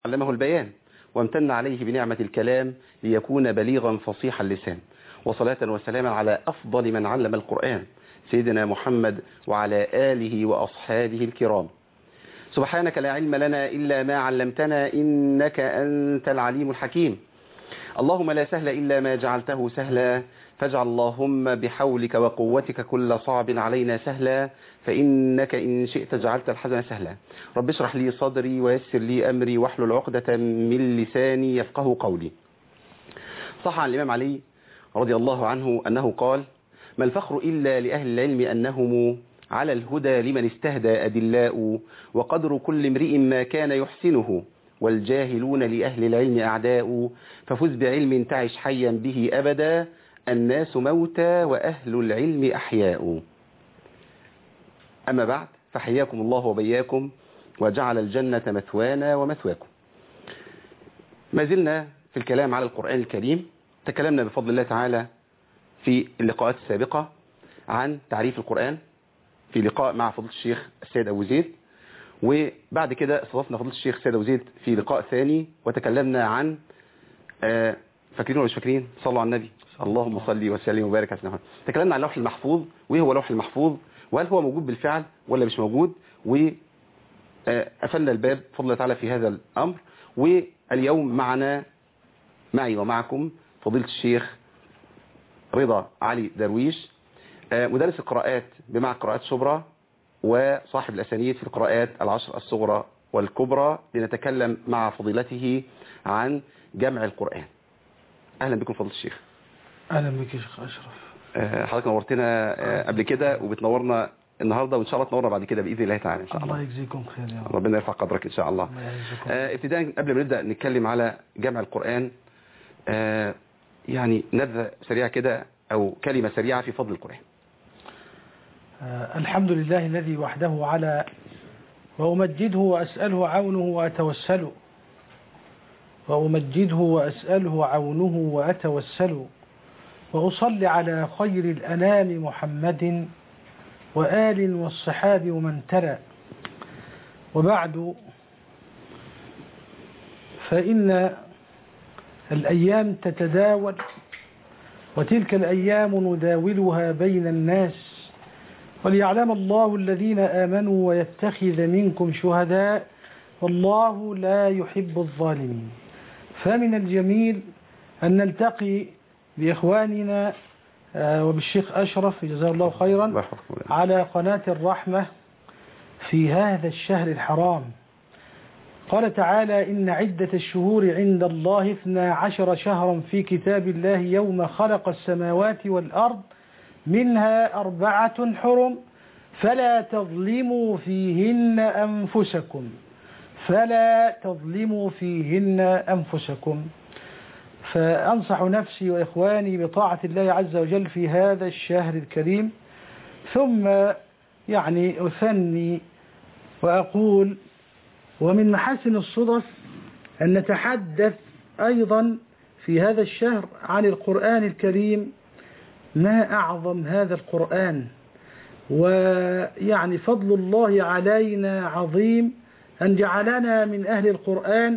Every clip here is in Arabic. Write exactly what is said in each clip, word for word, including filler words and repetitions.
علمه البيان وامتن عليه بنعمة الكلام ليكون بليغا فصيح اللسان، وصلاة وسلاما على أفضل من علم القرآن سيدنا محمد وعلى آله وأصحابه الكرام. سبحانك لا علم لنا إلا ما علمتنا إنك أنت العليم الحكيم. اللهم لا سهل إلا ما جعلته سهلا، فاجعل اللهم بحولك وقوتك كل صعب علينا سهلا، فإنك إن شئت جعلت الحزن سهلا. رب اشرح لي صدري ويسر لي أمري واحلل عقدة من لساني يفقه قولي. صح عن الإمام علي رضي الله عنه أنه قال: ما الفخر إلا لأهل العلم أنهم على الهدى لمن استهدى أدلاء، وقدر كل امرئ ما كان يحسنه، والجاهلون لأهل العلم أعداء، ففز بعلم تعش حيا به أبدا، الناس موتى وأهل العلم أحياء. أما بعد، فحياكم الله وبياكم وجعل الجنة مثوانا ومثواكم. ما زلنا في الكلام على القرآن الكريم. تكلمنا بفضل الله تعالى في اللقاءات السابقة عن تعريف القرآن في لقاء مع فضيلة الشيخ السيد أبو زيد، وبعد كده استضفنا فضيلة الشيخ السيد أبو زيد في لقاء ثاني وتكلمنا عن آه فاكرين ولا مش فاكرين؟ صلوا على النبي. اللهم صل وسلم وبارك على سيدنا محمد. تكلمنا عن اللوح المحفوظ، وايه هو اللوح المحفوظ، وهل هو موجود بالفعل ولا مش موجود، وقفلنا الباب بفضل الله تعالى في هذا الأمر. واليوم معنا معي ومعكم فضيلة الشيخ رضا علي درويش، مدرس القراءات بمعهد قراءات شبرا وصاحب الأسانيد في القراءات العشر الصغرى والكبرى، لنتكلم مع فضيلته عن جمع القرآن. أهلا بكم فضيلة الشيخ. أهلا بك يا شيخ أشرف. حضرتك نورتنا قبل كده وبتنورنا النهاردة، وإن شاء الله تنورنا بعد كده بإذن الله تعالى إن شاء الله. الله يجزيكم خير يا رب. ربنا يرفع قدرك إن شاء الله. الله ابتداء قبل ما نبدأ نتكلم على جمع القرآن، آه يعني نبذة سريعة كده أو كلمة سريعة في فضل القرآن. آه الحمد لله الذي وحده على، وأمجده وأسأله عونه وأتوسل، وأمجده وأسأله عونه وأتوسل، وأصلي على خير الأنام محمد وآل والصحاب ومن تلا. وبعد، فإن الأيام تتداول، وتلك الأيام نداولها بين الناس، وليعلم الله الذين آمنوا ويتخذ منكم شهداء، والله لا يحب الظالمين. فمن الجميل أن نلتقي بإخواننا وبالشيخ أشرف جزاه الله خيرا على قناة الرحمة في هذا الشهر الحرام. قال تعالى: إن عدة الشهور عند الله اثنا عشر شهرا في كتاب الله يوم خلق السماوات والأرض منها أربعة حرم فلا تظلموا فيهن أنفسكم فلا تظلموا فيهن أنفسكم. فأنصح نفسي وإخواني بطاعة الله عز وجل في هذا الشهر الكريم. ثم يعني أثني وأقول: ومن محاسن الصدف أن نتحدث أيضا في هذا الشهر عن القرآن الكريم. ما أعظم هذا القرآن، ويعني فضل الله علينا عظيم أن جعلنا من أهل القرآن،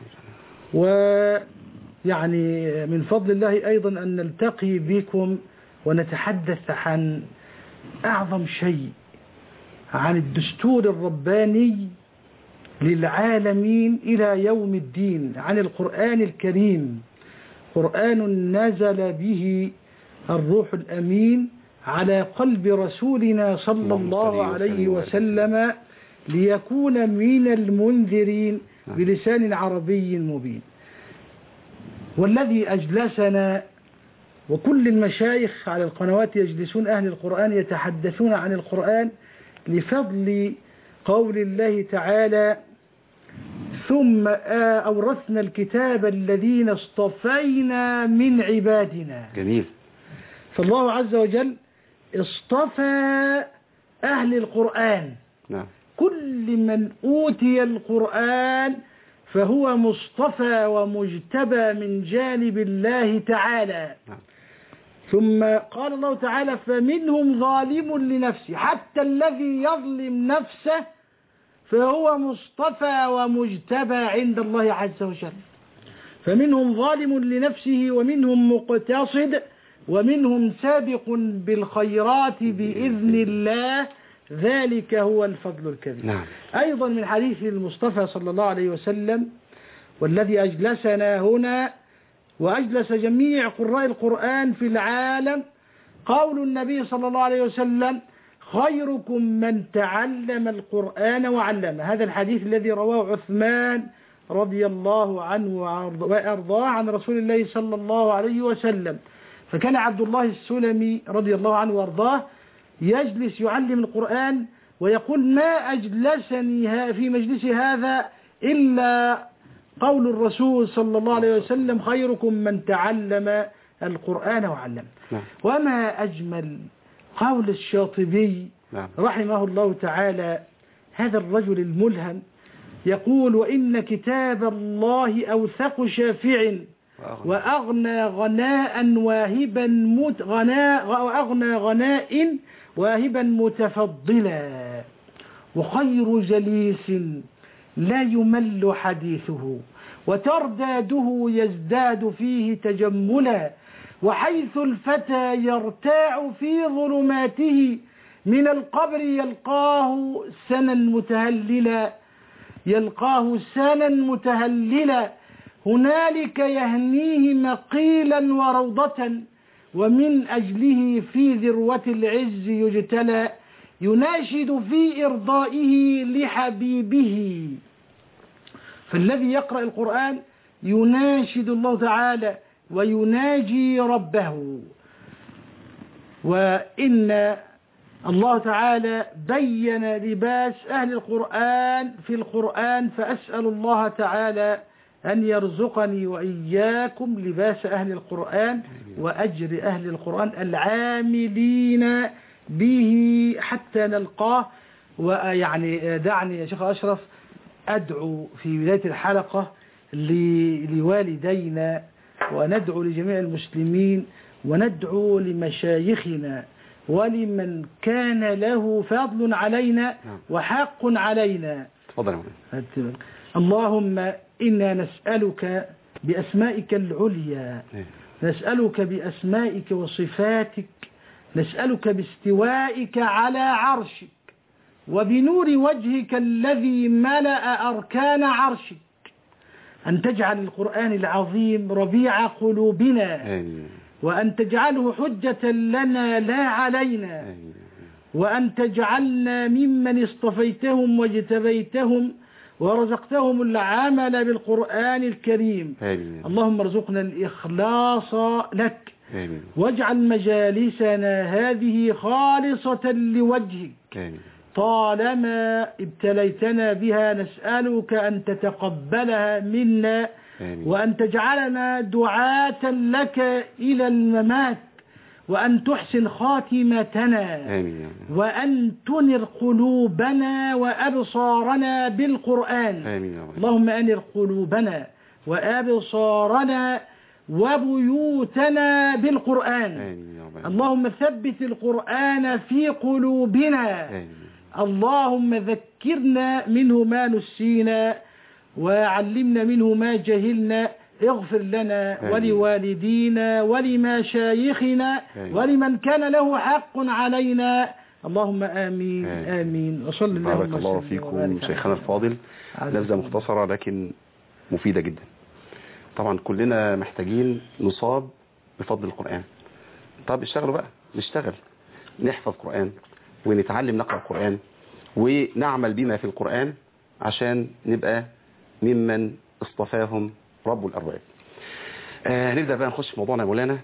ويعني من فضل الله أيضا أن نلتقي بكم ونتحدث عن أعظم شيء، عن الدستور الرباني للعالمين إلى يوم الدين، عن القرآن الكريم. قرآن نزل به الروح الأمين على قلب رسولنا صلى الله عليه وسلم ليكون من المنذرين بلسان عربي مبين. والذي أجلسنا وكل المشايخ على القنوات يجلسون أهل القرآن يتحدثون عن القرآن لفضل قول الله تعالى: ثم أورثنا الكتاب الذين اصطفينا من عبادنا. جميل. فالله عز وجل اصطفى أهل القرآن. نعم. كل من أوتي القرآن فهو مصطفى ومجتبى من جانب الله تعالى. نعم. ثم قال الله تعالى: فمنهم ظالم لنفسه، حتى الذي يظلم نفسه فهو مصطفى ومجتبى عند الله عز وجل. فمنهم ظالم لنفسه ومنهم مقتصد ومنهم سابق بالخيرات بإذن الله، ذلك هو الفضل الكبير. نعم. أيضا من حديث المصطفى صلى الله عليه وسلم والذي أجلسنا هنا وأجلس جميع قراء القرآن في العالم، قول النبي صلى الله عليه وسلم: خيركم من تعلم القرآن وعلمه. هذا الحديث الذي رواه عثمان رضي الله عنه وأرضاه عن رسول الله صلى الله عليه وسلم. فكان عبد الله السلمي رضي الله عنه وأرضاه يجلس يعلم القرآن ويقول: ما أجلسني في مجلس هذا إلا قول الرسول صلى الله عليه وسلم: خيركم من تعلم القرآن وعلمه. وما أجمل قول الشاطبي رحمه الله تعالى، هذا الرجل الملهم يقول: وإن كتاب الله أوثق شافع وأغنى غناء واهبا مت غناء وأغنى غناء واهبا متفضلا، وخير جليس لا يمل حديثه وترداده يزداد فيه تجملا، وحيث الفتى يرتاع في ظلماته من القبر يلقاه سنا متهللا يلقاه سنا متهللا هنالك يهنيه مقيلا وروضة، ومن أجله في ذروة العز يجتلى، يناشد في إرضائه لحبيبه. فالذي يقرأ القرآن يناشد الله تعالى ويناجي ربه. وإن الله تعالى بين لباس أهل القرآن في القرآن، فأسأل الله تعالى أن يرزقني وإياكم لباس أهل القرآن وأجر أهل القرآن العاملين به حتى نلقاه. ويعني دعني يا شيخ أشرف أدعو في بداية الحلقة لوالدينا، وندعو لجميع المسلمين، وندعو لمشايخنا ولمن كان له فضل علينا وحق علينا. تفضل. اللهم إنا نسألك بأسمائك العليا، نسألك بأسمائك وصفاتك، نسألك باستوائك على عرشك وبنور وجهك الذي ملأ أركان عرشك، أن تجعل القرآن العظيم ربيع قلوبنا، وأن تجعله حجة لنا لا علينا، وأن تجعلنا ممن اصطفيتهم واجتبيتهم ورزقتهم العمل بالقرآن الكريم. آمين. اللهم ارزقنا الإخلاص لك. آمين. واجعل مجالسنا هذه خالصة لوجهك. آمين. طالما ابتليتنا بها نسألك أن تتقبلها منا. آمين. وأن تجعلنا دعاة لك إلى الممات، وأن تحسن خاتمتنا. آمين. وأن تنر قلوبنا وأبصارنا بالقرآن. آمين. اللهم أنر قلوبنا وأبصارنا وبيوتنا بالقرآن. آمين. اللهم ثبت القرآن في قلوبنا. آمين. اللهم ذكرنا منه ما نسينا وعلمنا منه ما جهلنا. اغفر لنا آمين. ولوالدينا ولمشايخنا ولمن كان له حق علينا. اللهم آمين. آمين, آمين. وصلى الله بارك الله فيكم شيخنا الفاضل. نبذة مختصرة لكن مفيدة جدا. طبعا كلنا محتاجين نصاب بفضل القرآن. طب اشتغلوا بقى، نشتغل نحفظ قرآن ونتعلم نقرأ القرآن ونعمل بما في القرآن عشان نبقى ممن اصطفاهم رب الأرباب. آه نبدأ بقى نخش في موضوعنا يا مولانا،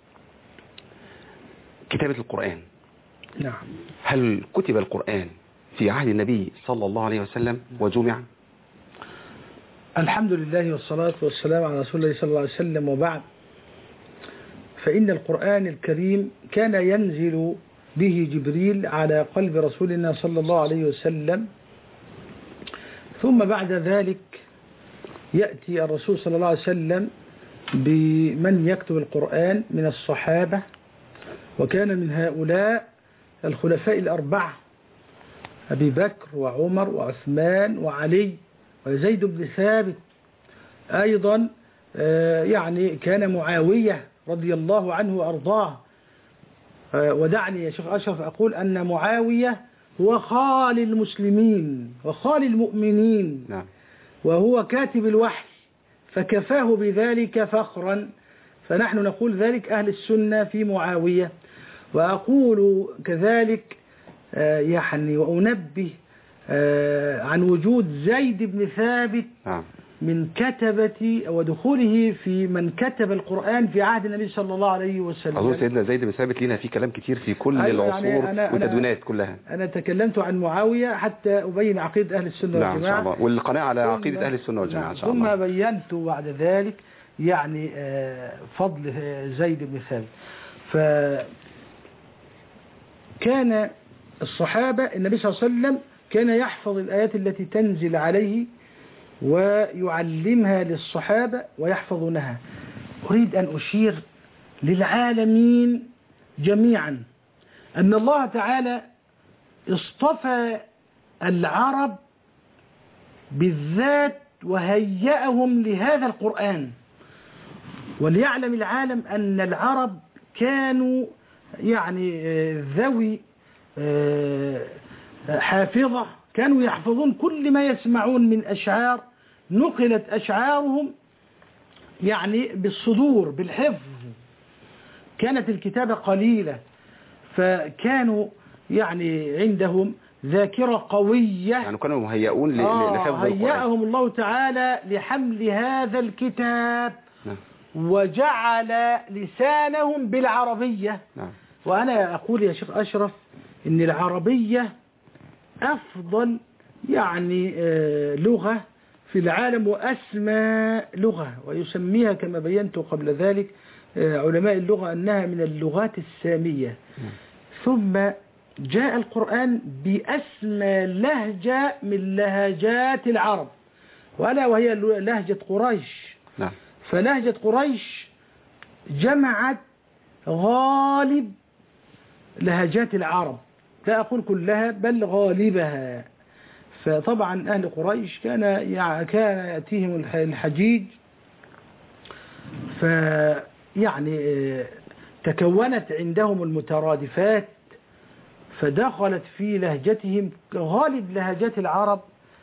كتابة القرآن. نعم. هل كتب القرآن في عهد النبي صلى الله عليه وسلم وجمع؟ الحمد لله والصلاة والسلام على رسول الله صلى الله عليه وسلم، وبعد، فإن القرآن الكريم كان ينزل به جبريل على قلب رسولنا صلى الله عليه وسلم، ثم بعد ذلك يأتي الرسول صلى الله عليه وسلم بمن يكتب القرآن من الصحابة، وكان من هؤلاء الخلفاء الأربعة أبي بكر وعمر وعثمان وعلي وزيد بن ثابت. أيضا يعني كان معاوية رضي الله عنه وأرضاه. ودعني يا شيخ أشرف أقول أن معاوية هو خال المسلمين وخال المؤمنين، نعم. وهو كاتب الوحي، فكفاه بذلك فخرا. فنحن نقول ذلك أهل السنة في معاوية. وأقول كذلك يعني وأنبه عن وجود زيد بن ثابت نعم. من كتبة ودخوله في من كتب القرآن في عهد النبي صلى الله عليه وسلم. أظن سيدنا زيد بن ثابت لنا فيه كلام كتير في كل أيوة العصور يعني أنا وتدوينات كلها. أنا تكلمت عن معاوية حتى أبين عقيدة أهل السنة والجماعة. نعم إن شاء الله، والقناعة على عقيدة أهل السنة والجماعة إن شاء الله. ثم بينت بعد ذلك يعني فضل زيد بن ثابت. فكان الصحابة النبي صلى الله عليه وسلم كان يحفظ الآيات التي تنزل عليه ويعلمها للصحابة ويحفظونها. أريد أن أشير للعالمين جميعا أن الله تعالى اصطفى العرب بالذات وهيأهم لهذا القرآن. وليعلم العالم أن العرب كانوا يعني ذوي حافظة، كانوا يحفظون كل ما يسمعون من أشعار، نقلت أشعارهم يعني بالصدور بالحفظ، كانت الكتابة قليلة، فكانوا يعني عندهم ذاكرة قوية، يعني كانوا مهيئون آه لحفظ القرآن. هيأهم الله تعالى لحمل هذا الكتاب. نعم. وجعل لسانهم بالعربية. نعم. وأنا أقول يا شيخ أشرف إن العربية أفضل يعني لغة في العالم وأسمى لغة، ويسميها كما بينت قبل ذلك علماء اللغة أنها من اللغات السامية. ثم جاء القرآن بأسمى لهجة من لهجات العرب، وألا وهي لهجة قريش. نعم. فلهجة قريش جمعت غالب لهجات العرب، لا أقول كلها بل غالبها. فطبعا أهل قريش كان كان يأتيهم الحجيج، فيعني تكونت عندهم المترادفات، فدخلت في لهجتهم غالب لهجات العرب.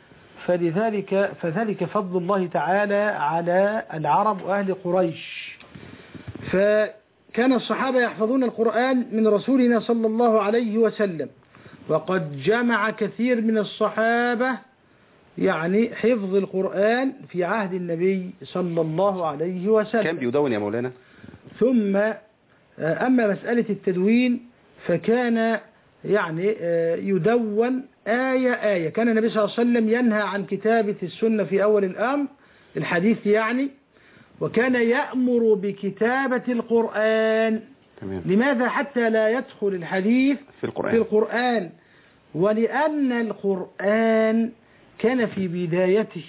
فلذلك فذلك فضل الله تعالى على العرب وأهل قريش. فكان الصحابة يحفظون القرآن من رسولنا صلى الله عليه وسلم، وقد جمع كثير من الصحابة يعني حفظ القرآن في عهد النبي صلى الله عليه وسلم. كان بيدون يا مولانا. ثم أما مسألة التدوين فكان يعني يدون آية آية. كان النبي صلى الله عليه وسلم ينهى عن كتابة السنة في أول الأمر الحديث يعني، وكان يأمر بكتابة القرآن. تمام. لماذا؟ حتى لا يدخل الحديث في القرآن. في القرآن، ولأن القرآن كان في بدايته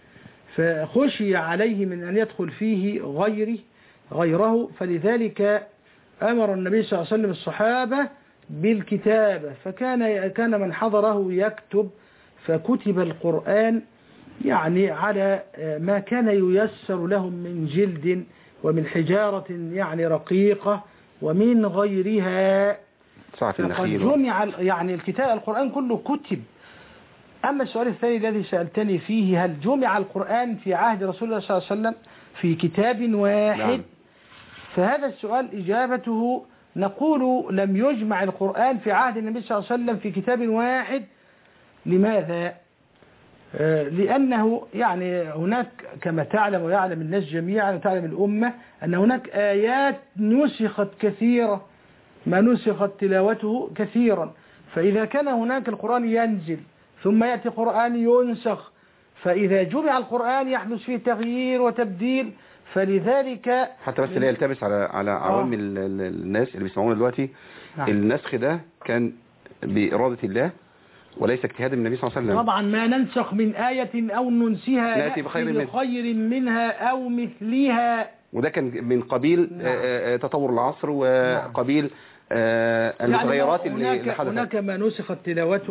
فخشي عليه من أن يدخل فيه غيره غيره، فلذلك أمر النبي صلى الله عليه وسلم الصحابة بالكتابة. فكان كان من حضره يكتب، فكتب القرآن يعني على ما كان ييسر لهم من جلد ومن حجارة يعني رقيقة ومن غيرها. صعف النخيل. فقد جمع يعني الكتاب القرآن كله كتب. أما السؤال الثاني الذي سألتني فيه، هل جمع القرآن في عهد رسول الله صلى الله عليه وسلم في كتاب واحد؟ نعم. فهذا السؤال إجابته نقول لم يجمع القرآن في عهد النبي صلى الله عليه وسلم في كتاب واحد. لماذا؟ آه لأنه يعني هناك كما تعلم ويعلم الناس جميعا وتعلم الأمة أن هناك آيات نسخت كثيرة، ما نسخت تلاوته كثيرا. فإذا كان هناك القرآن ينزل ثم يأتي قرآن ينسخ، فإذا جمع القرآن يحدث فيه تغيير وتبديل. فلذلك حتى بس لا يلتبس على على عوام الناس اللي بيسمعونا دلوقتي. نعم. النسخ ده كان بإرادة الله وليس اجتهاد النبي صلى الله عليه وسلم. طبعا ما ننسخ من آية أو ننسها نأتي بخير من خير منها أو مثلها. وده كان من قبيل نعم. تطور العصر وقبيل نعم. المتغيرات يعني اللي حدثت. هناك ما نسخت تلاوته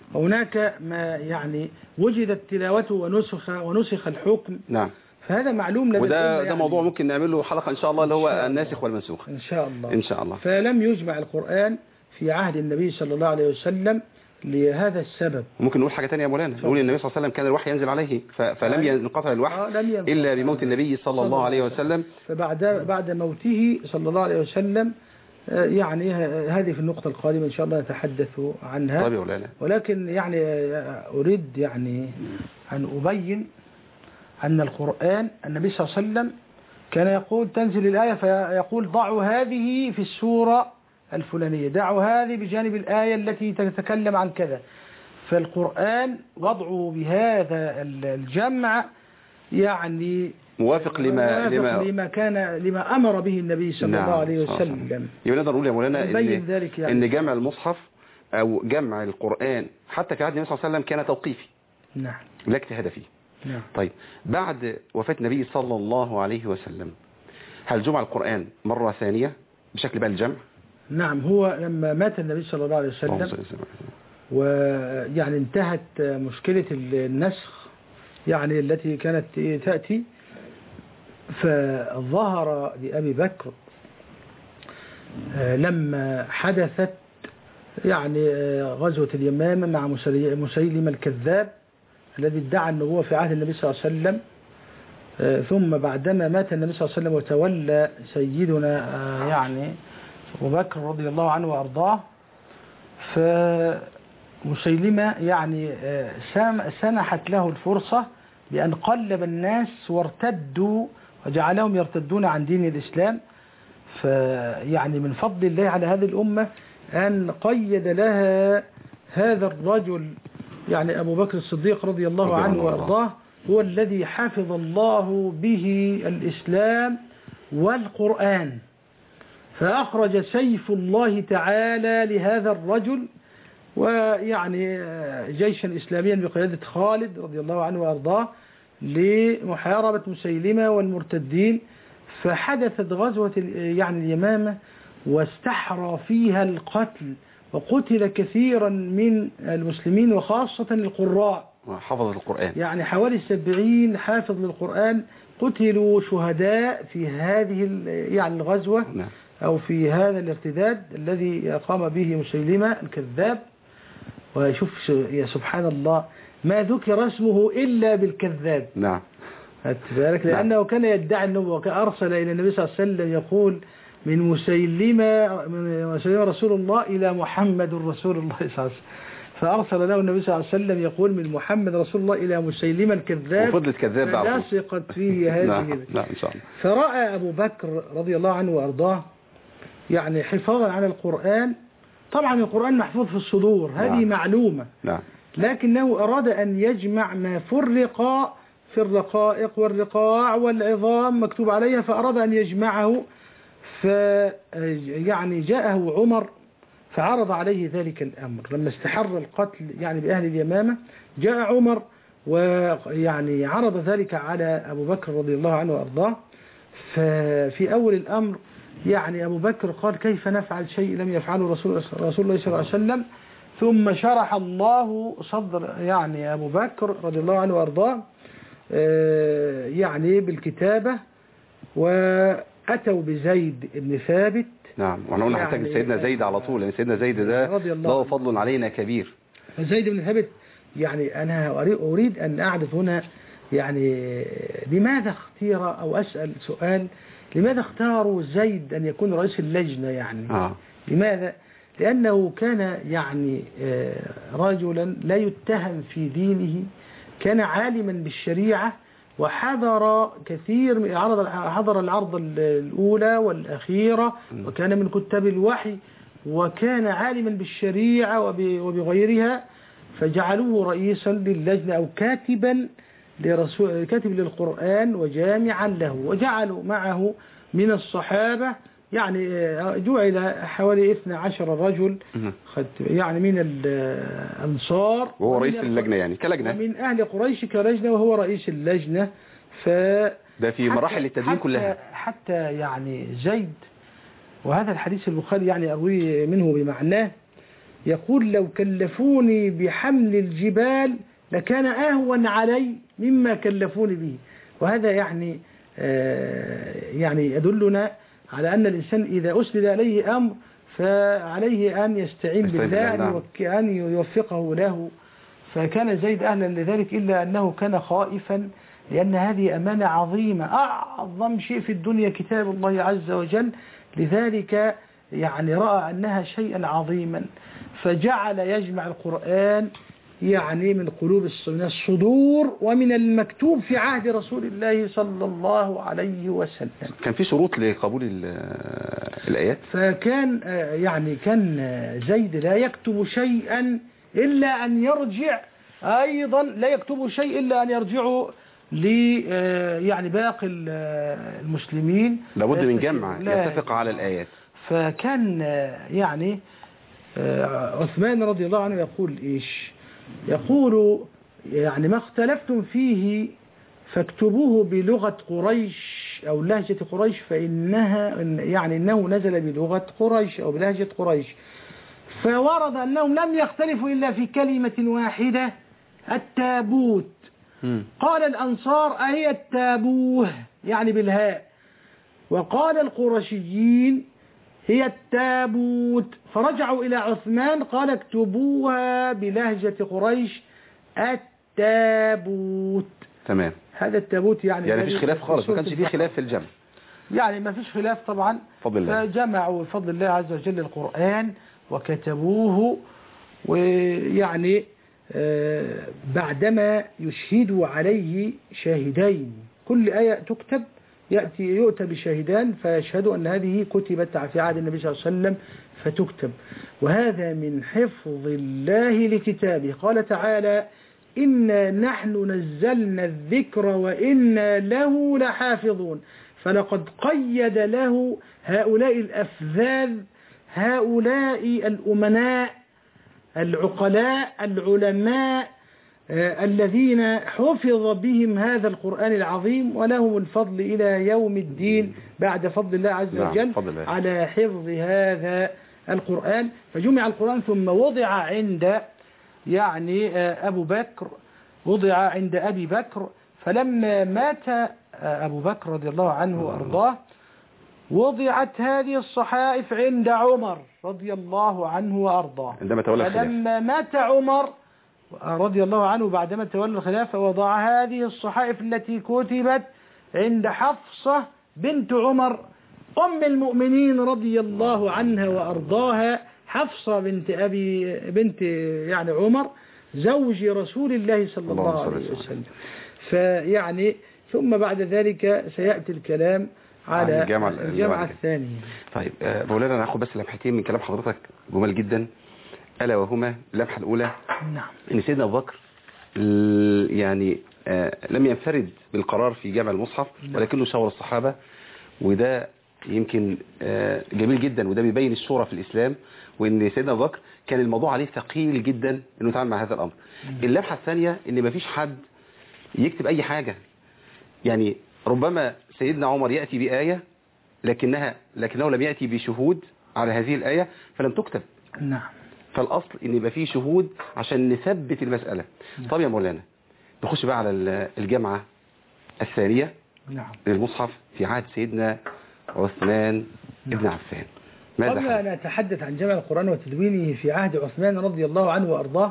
هناك ما يعني وجدت تلاوته ونسخ ونسخ الحكم. نعم. فهذا معلوم لدى وده يعني ده موضوع ممكن نعمل له حلقة إن شاء الله اللي هو الناسخ والمنسوخ إن شاء الله. إن شاء الله. فلم يجمع القرآن في عهد النبي صلى الله عليه وسلم لهذا السبب. ممكن نقول حاجة تانية يا مولانا، نقول النبي صلى الله عليه وسلم كان الوحي ينزل عليه فلم ينقطع الوحي آه إلا بموت النبي صلى الله عليه وسلم. فبعد بعد موته صلى الله عليه وسلم يعني هذه في النقطة القادمة إن شاء الله نتحدث عنها. طيب يا مولانا. ولكن يعني أريد يعني أن أبين أن القرآن النبي صلى الله عليه وسلم كان يقول تنزل الآية فيقول ضعوا هذه في السورة الفلانية، دعوا هذه بجانب الآية التي تتكلم عن كذا. فالقرآن وضعه بهذا الجمع يعني موافق لما لما لما كان لما أمر به النبي صلى نعم. الله عليه وسلم. يبقى نقدر نقول يا مولانا إن, ذلك يعني. إن جمع المصحف أو جمع القرآن حتى في عهد النبي صلى الله عليه وسلم كان توقيفي. نعم. لا اجتهاد فيه. نعم. طيب بعد وفاة النبي صلى الله عليه وسلم هل جمع القرآن مرة ثانية بشكل بقى الجمع؟ نعم. هو لما مات النبي صلى الله عليه وسلم ويعني انتهت مشكلة النسخ يعني التي كانت تأتي، فظهر لأبي بكر لما حدثت يعني غزوة اليمامة مع مسيلمة الكذاب الذي ادعى النبوة في عهد النبي صلى الله عليه وسلم، ثم بعدما مات النبي صلى الله عليه وسلم وتولى سيدنا يعني أبو بكر رضي الله عنه وأرضاه، فمسيلمة يعني سنحت له الفرصة بأن قلب الناس وارتدوا وجعلهم يرتدون عن دين الإسلام. فيعني من فضل الله على هذه الأمة أن قيد لها هذا الرجل يعني أبو بكر الصديق رضي الله عنه وأرضاه، هو الذي حفظ الله به الإسلام والقرآن، فأخرج سيف الله تعالى لهذا الرجل ويعني جيشا إسلاميا بقيادة خالد رضي الله عنه وأرضاه لمحاربة مسيلمة والمرتدين. فحدثت غزوة يعني اليمامة واستحرى فيها القتل وقتل كثيرا من المسلمين وخاصة القراء حفظ القرآن، يعني حوالي سبعين حافظ للقرآن قتلوا شهداء في هذه يعني الغزوة أو في هذا الارتداد الذي قام به مسيلمة الكذاب. وشوف يا سبحان الله ما ذكر اسمه إلا بالكذاب. نعم. أتبارك لأنه كان يدعي النبوة، أرسل إلى النبي صلى الله عليه وسلم يقول من مسيلمة من مسيلمة رسول الله إلى محمد رسول الله صلى الله عليه وسلم، فأرسل له النبي صلى الله عليه وسلم يقول من محمد رسول الله إلى مسيلمة الكذاب، وفضلت كذاب بعضه فلصقت فيه هذه. نعم. نعم إن شاء الله. فرأى أبو بكر رضي الله عنه وأرضاه يعني حفاظا على القرآن، طبعا القرآن محفوظ في الصدور هذه نعم. معلومة نعم. لكنه أراد أن يجمع ما فرق في الرقائق والرقاع والعظام مكتوب عليها، فأراد أن يجمعه. فيعني جاءه عمر فعرض عليه ذلك الأمر لما استحر القتل يعني بأهل اليمامة، جاء عمر ويعني عرض ذلك على أبو بكر رضي الله عنه وأرضاه. ففي أول الأمر يعني أبو بكر قال كيف نفعل شيء لم يفعله رسول, رسول الله صلى الله عليه وسلم، ثم شرح الله صدر يعني أبو بكر رضي الله عنه وأرضاه يعني بالكتابة، وأتوا بزيد بن ثابت. نعم. ونحن يعني نحتاج سيدنا زيد على طول، لأن سيدنا زيد ده له فضل علينا كبير. زيد بن ثابت يعني أنا أريد أن أعرف هنا يعني لماذا اختير أو أسأل سؤال لماذا اختاروا زيد أن يكون رئيس اللجنة يعني آه. لماذا؟ لأنه كان يعني رجلا لا يتهم في دينه، كان عالما بالشريعة وحضر كثير عرض حضر العرض الأولى والأخيرة وكان من كتاب الوحي وكان عالما بالشريعة وبغيرها، فجعلوه رئيسا للجنة أو كاتبا لرسول كاتب للقرآن وجامعا له، وجعلوا معه من الصحابة يعني جعل حوالي اثني عشر رجل يعني من الأنصار، وهو رئيس اللجنة يعني كلجنة، ومن أهل قريش كلجنة وهو رئيس اللجنة. ف ده في مراحل التدوين كلها حتى يعني زيد، وهذا الحديث البخاري يعني أروي منه بمعناه، يقول لو كلفوني بحمل الجبال لكان أهون علي مما كلفوني به. وهذا يعني يعني يدلنا على أن الإنسان إذا أسند إليه أمر فعليه أن يستعين بالله أن يوفقه له. فكان زيد أهلا لذلك، إلا أنه كان خائفا، لأن هذه أمانة عظيمة، أعظم شيء في الدنيا كتاب الله عز وجل، لذلك يعني رأى أنها شيئا عظيما، فجعل يجمع القرآن يعني من قلوب من الصدور ومن المكتوب في عهد رسول الله صلى الله عليه وسلم. كان في شروط لقبول الآيات؟ فكان يعني كان زيد لا يكتب شيئا إلا أن يرجع، أيضا لا يكتب شيء إلا أن يرجعوا ل يعني باقي المسلمين، لابد من جمع يتفق على الآيات. فكان يعني عثمان رضي الله عنه يقول إيش؟ يقول يعني ما اختلفتم فيه فاكتبوه بلغة قريش أو لهجة قريش، فإنها يعني إنه نزل بلغة قريش أو بلهجة قريش. فورد أنهم لم يختلفوا إلا في كلمة واحدة، التابوت. م. قال الأنصار أهي التابوه يعني بالهاء، وقال القرشيين هي التابوت. فرجعوا إلى عثمان قال اكتبوها بلهجة قريش التابوت. تمام. هذا التابوت يعني يعني مفيش خلاف خالص، ما كانش فيه خلاف في الجمع، يعني ما فيش خلاف طبعا. فضل الله. فجمعوا بفضل الله عز وجل القرآن وكتبوه، ويعني بعدما يشهدوا عليه شاهدين، كل آية تكتب يأتي يؤتى بشاهدان فيشهدوا أن هذه كتبت في عهد النبي صلى الله عليه وسلم فتكتب. وهذا من حفظ الله لكتابه. قال تعالى إنا نحن نزلنا الذكر وإنا له لحافظون. فلقد قيد له هؤلاء الأفذاذ، هؤلاء الأمناء العقلاء العلماء آه الذين حفظ بهم هذا القرآن العظيم، ولهم الفضل إلى يوم الدين بعد فضل الله عز وجل على حفظ هذا القرآن. فجمع القرآن ثم وضع عند يعني آه أبو بكر، وضع عند أبي بكر. فلما مات آه أبو بكر رضي الله عنه وأرضاه وضعت هذه الصحائف عند عمر رضي الله عنه وأرضاه. عندما تولى الخلافة. فلما مات عمر رضي الله عنه بعدما تولى الخلافة وضع هذه الصحائف التي كتبت عند حفصة بنت عمر أم المؤمنين رضي الله عنها وأرضاها، حفصة بنت أبي بنت يعني عمر زوج رسول الله صلى الله عليه وسلم. فيعني ثم بعد ذلك سيأتي الكلام على الجامعة, الجامعة الثانية. طيب مولانا أنا هاخد بس لمحتين من كلام حضرتك جمال جدا، ألا وهما اللمحة الأولى نعم إن سيدنا أبو بكر يعني لم ينفرد بالقرار في جمع المصحف ولكنه شاور الصحابة، وده يمكن جميل جدا، وده بيبين الشورى في الإسلام، وإن سيدنا أبو بكر كان الموضوع عليه ثقيل جدا إنه يتعامل مع هذا الأمر. اللمحة الثانية إن مفيش حد يكتب أي حاجة، يعني ربما سيدنا عمر يأتي بآية لكنها لكنه لم يأتي بشهود على هذه الآية فلم تكتب. نعم. فالأصل إن يبقى فيه شهود عشان نثبت المسألة. نعم. طب يا مولانا نخش بقى على الجامعة الثانية. نعم. للمصحف في عهد سيدنا عثمان نعم. ابن عفان. ماذا قبل أن أتحدث عن جمع القرآن وتدوينه في عهد عثمان رضي الله عنه وأرضاه،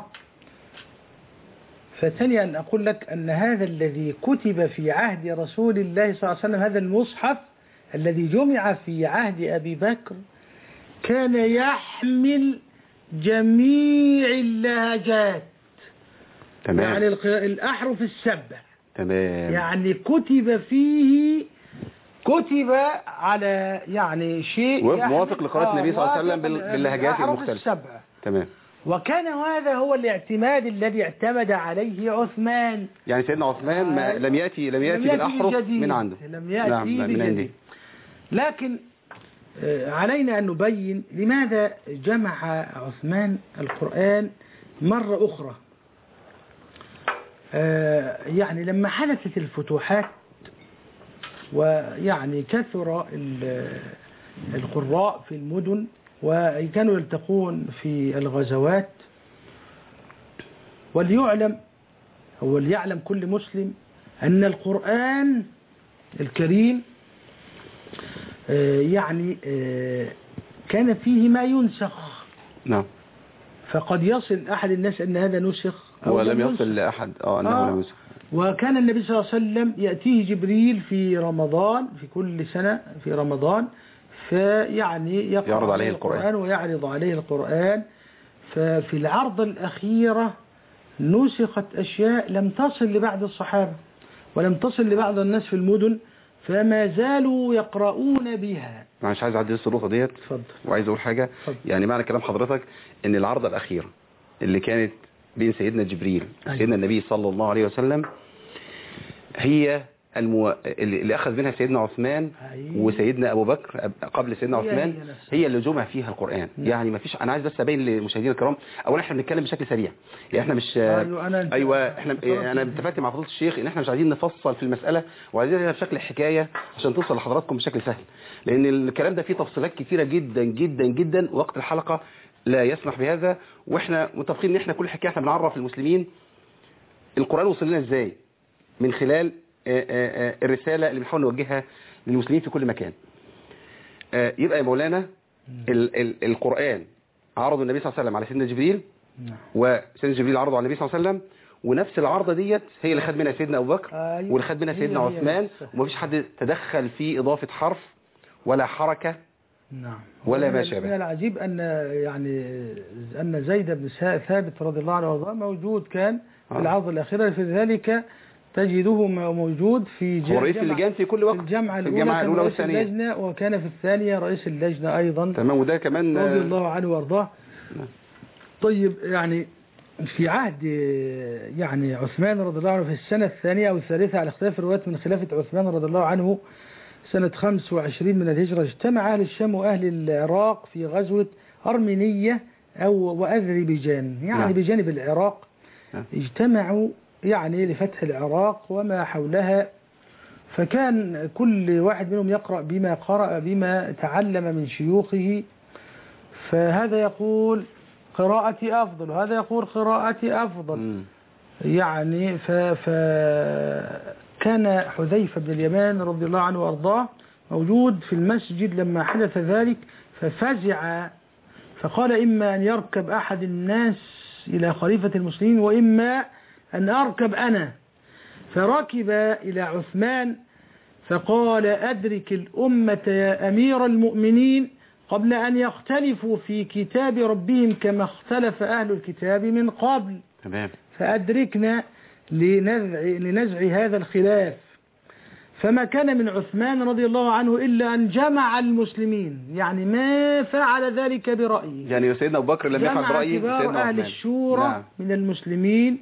فثانيا أن أقول لك أن هذا الذي كتب في عهد رسول الله صلى الله عليه وسلم، هذا المصحف الذي جمع في عهد أبي بكر، كان يحمل جميع اللهجات. تمام. يعني الأحرف السبع. تمام. يعني كتب فيه كتب على يعني شيء موافق لقراءة النبي صلى الله عليه وسلم باللهجات المختلفة. السبع. تمام. وكان هذا هو الاعتماد الذي اعتمد عليه عثمان. يعني سيدنا عثمان ما لم يأتي لم يأتي بالأحرف من عنده، لم يأتي نعم من عنده. لكن علينا أن نبين لماذا جمع عثمان القرآن مرة أخرى. يعني لما حدثت الفتوحات ويعني كثر القراء في المدن وكانوا يلتقون في الغزوات. وليعلم أو ليعلم كل مسلم أن القرآن الكريم يعني كان فيه ما ينسخ. نعم. فقد يصل أحد الناس أن هذا نسخ أو ولم يصل لأحد آه أنه آه لم ينسخ. وكان النبي صلى الله عليه وسلم يأتيه جبريل في رمضان، في كل سنة في رمضان، فيعني يقرأ يعرض عليه القرآن, القرآن ويعرض عليه القرآن. ففي العرض الأخيرة نسخت أشياء لم تصل لبعض الصحابة ولم تصل لبعض الناس في المدن، فما زالوا يقرؤون بها. أنا مش عايز أعدي النقطة ديت. اتفضل. وعايز أقول حاجة. اتفضل. يعني معنى كلام حضرتك إن العرضة الأخيرة اللي كانت بين سيدنا جبريل وسيدنا أيوة. النبي صلى الله عليه وسلم هي المو... اللي أخذ منها سيدنا عثمان أيوة. وسيدنا أبو بكر قبل سيدنا هي عثمان، هي, هي اللي جمع فيها القرآن. نعم. يعني ما فيش، أنا عايز بس أبين للمشاهدين الكرام أولا إحنا بنتكلم بشكل سريع، يعني إحنا مش أيوة, أنا أيوة إحنا أنا اتفقت مع فضيلة الشيخ إن إحنا مش عايزين نفصل في المسألة، وعايزينها بشكل حكاية عشان توصل لحضراتكم بشكل سهل، لأن الكلام ده فيه تفصيلات كثيرة جدا جدا جدا، وقت الحلقة لا يسمح بهذا. وإحنا متفقين إن إحنا كل حكاية إحنا بنعرف المسلمين القرآن وصل لنا إزاي من خلال الرسالة اللي بنحاول نوجهها للمسلمين في كل مكان. يبقى يا مولانا ال ال القرآن عرضوا النبي صلى الله عليه وسلم على سيدنا جبريل، وسيدنا جبريل عرضوا على النبي صلى الله عليه وسلم، ونفس العرضة ديت هي اللي خد منها سيدنا أبو بكر واللي خد منها سيدنا عثمان، ومفيش حد تدخل في إضافة حرف ولا حركة. نعم. ولا ما شابه. من العجيب أن يعني أن زيد بن ثابت رضي الله عنه وارضاه موجود كان في العرض الأخيرة، في ذلك تجده موجود في هو رئيس اللجان في كل وقت، في الجامعة الأولى, الأولى رئيس والثانية اللجنة، وكان في الثانية رئيس اللجنة أيضا. تمام. وده كمان رضي الله عنه وارضاه. طيب يعني في عهد يعني عثمان رضي الله عنه في السنة الثانية أو الثالثة على اختلاف الروايات من خلافة عثمان رضي الله عنه سنة خمس وعشرين من الهجرة، اجتمع أهل الشام وأهل العراق في غزوة أرمينية أو وأذربيجان، يعني نعم. بجانب العراق نعم. اجتمعوا يعني لفتح العراق وما حولها، فكان كل واحد منهم يقرأ بما قرأ بما تعلم من شيوخه، فهذا يقول قراءتي أفضل وهذا يقول قراءتي أفضل. م. يعني ف... فكان حذيفة بن اليمان رضي الله عنه وأرضاه موجود في المسجد لما حدث ذلك، ففزع فقال إما أن يركب أحد الناس إلى خليفة المسلمين وإما أن أركب أنا. فركب إلى عثمان فقال أدرك الأمة يا أمير المؤمنين قبل أن يختلفوا في كتاب ربهم كما اختلف أهل الكتاب من قبل. تمام. فأدركنا لنزع, لنزع هذا الخلاف. فما كان من عثمان رضي الله عنه إلا أن جمع المسلمين، يعني ما فعل ذلك برأيه، يعني سيدنا أبو بكر لم يفعل برأيه، جمع كبار أهل الشورى نعم. من المسلمين،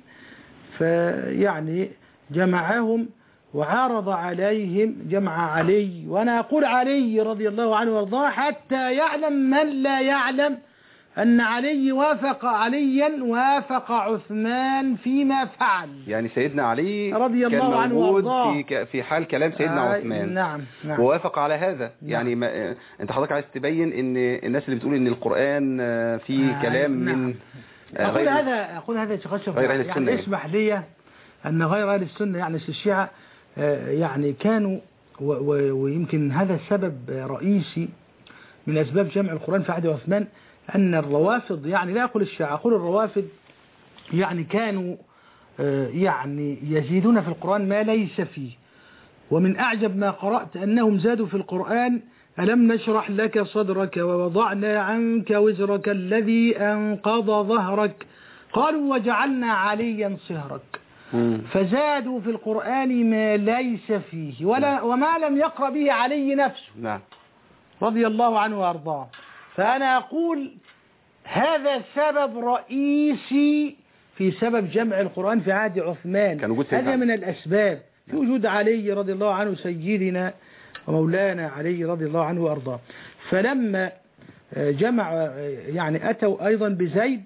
فيعني جمعهم وعرض عليهم جمع علي، وأنا أقول علي رضي الله عنه وارضاه حتى يعلم من لا يعلم أن علي وافق عليا وافق عثمان فيما فعل. يعني سيدنا علي رضي الله عنه وارضاه في في حال كلام سيدنا آه عثمان نعم نعم ووافق على هذا. نعم. يعني ما انت حضرتك عايز تبين ان الناس اللي بتقول ان القرآن فيه آه كلام نعم. من آه أقول هذا أقول هذا غير أهل السنة، يعني اسمح لي أن غير أهل السنة يعني الشيعة آه يعني كانوا ويمكن هذا سبب رئيسي من أسباب جمع القرآن في عهد عثمان، أن الروافض يعني لا أقول الشيعة أقول الروافض يعني كانوا يعني يزيدون في القرآن ما ليس فيه. ومن أعجب ما قرأت أنهم زادوا في القرآن ألم نشرح لك صدرك ووضعنا عنك وزرك الذي أنقض ظهرك قالوا وجعلنا عليا صهرك. فزادوا في القرآن ما ليس فيه ولا وما لم يقرأ به علي نفسه نعم رضي الله عنه وأرضاه. فأنا أقول هذا سبب رئيسي في سبب جمع القرآن في عهد عثمان، هذا من الأسباب في وجود علي رضي الله عنه سيدنا ومولانا علي رضي الله عنه وأرضاه. فلما جمع يعني أتوا أيضا بزيد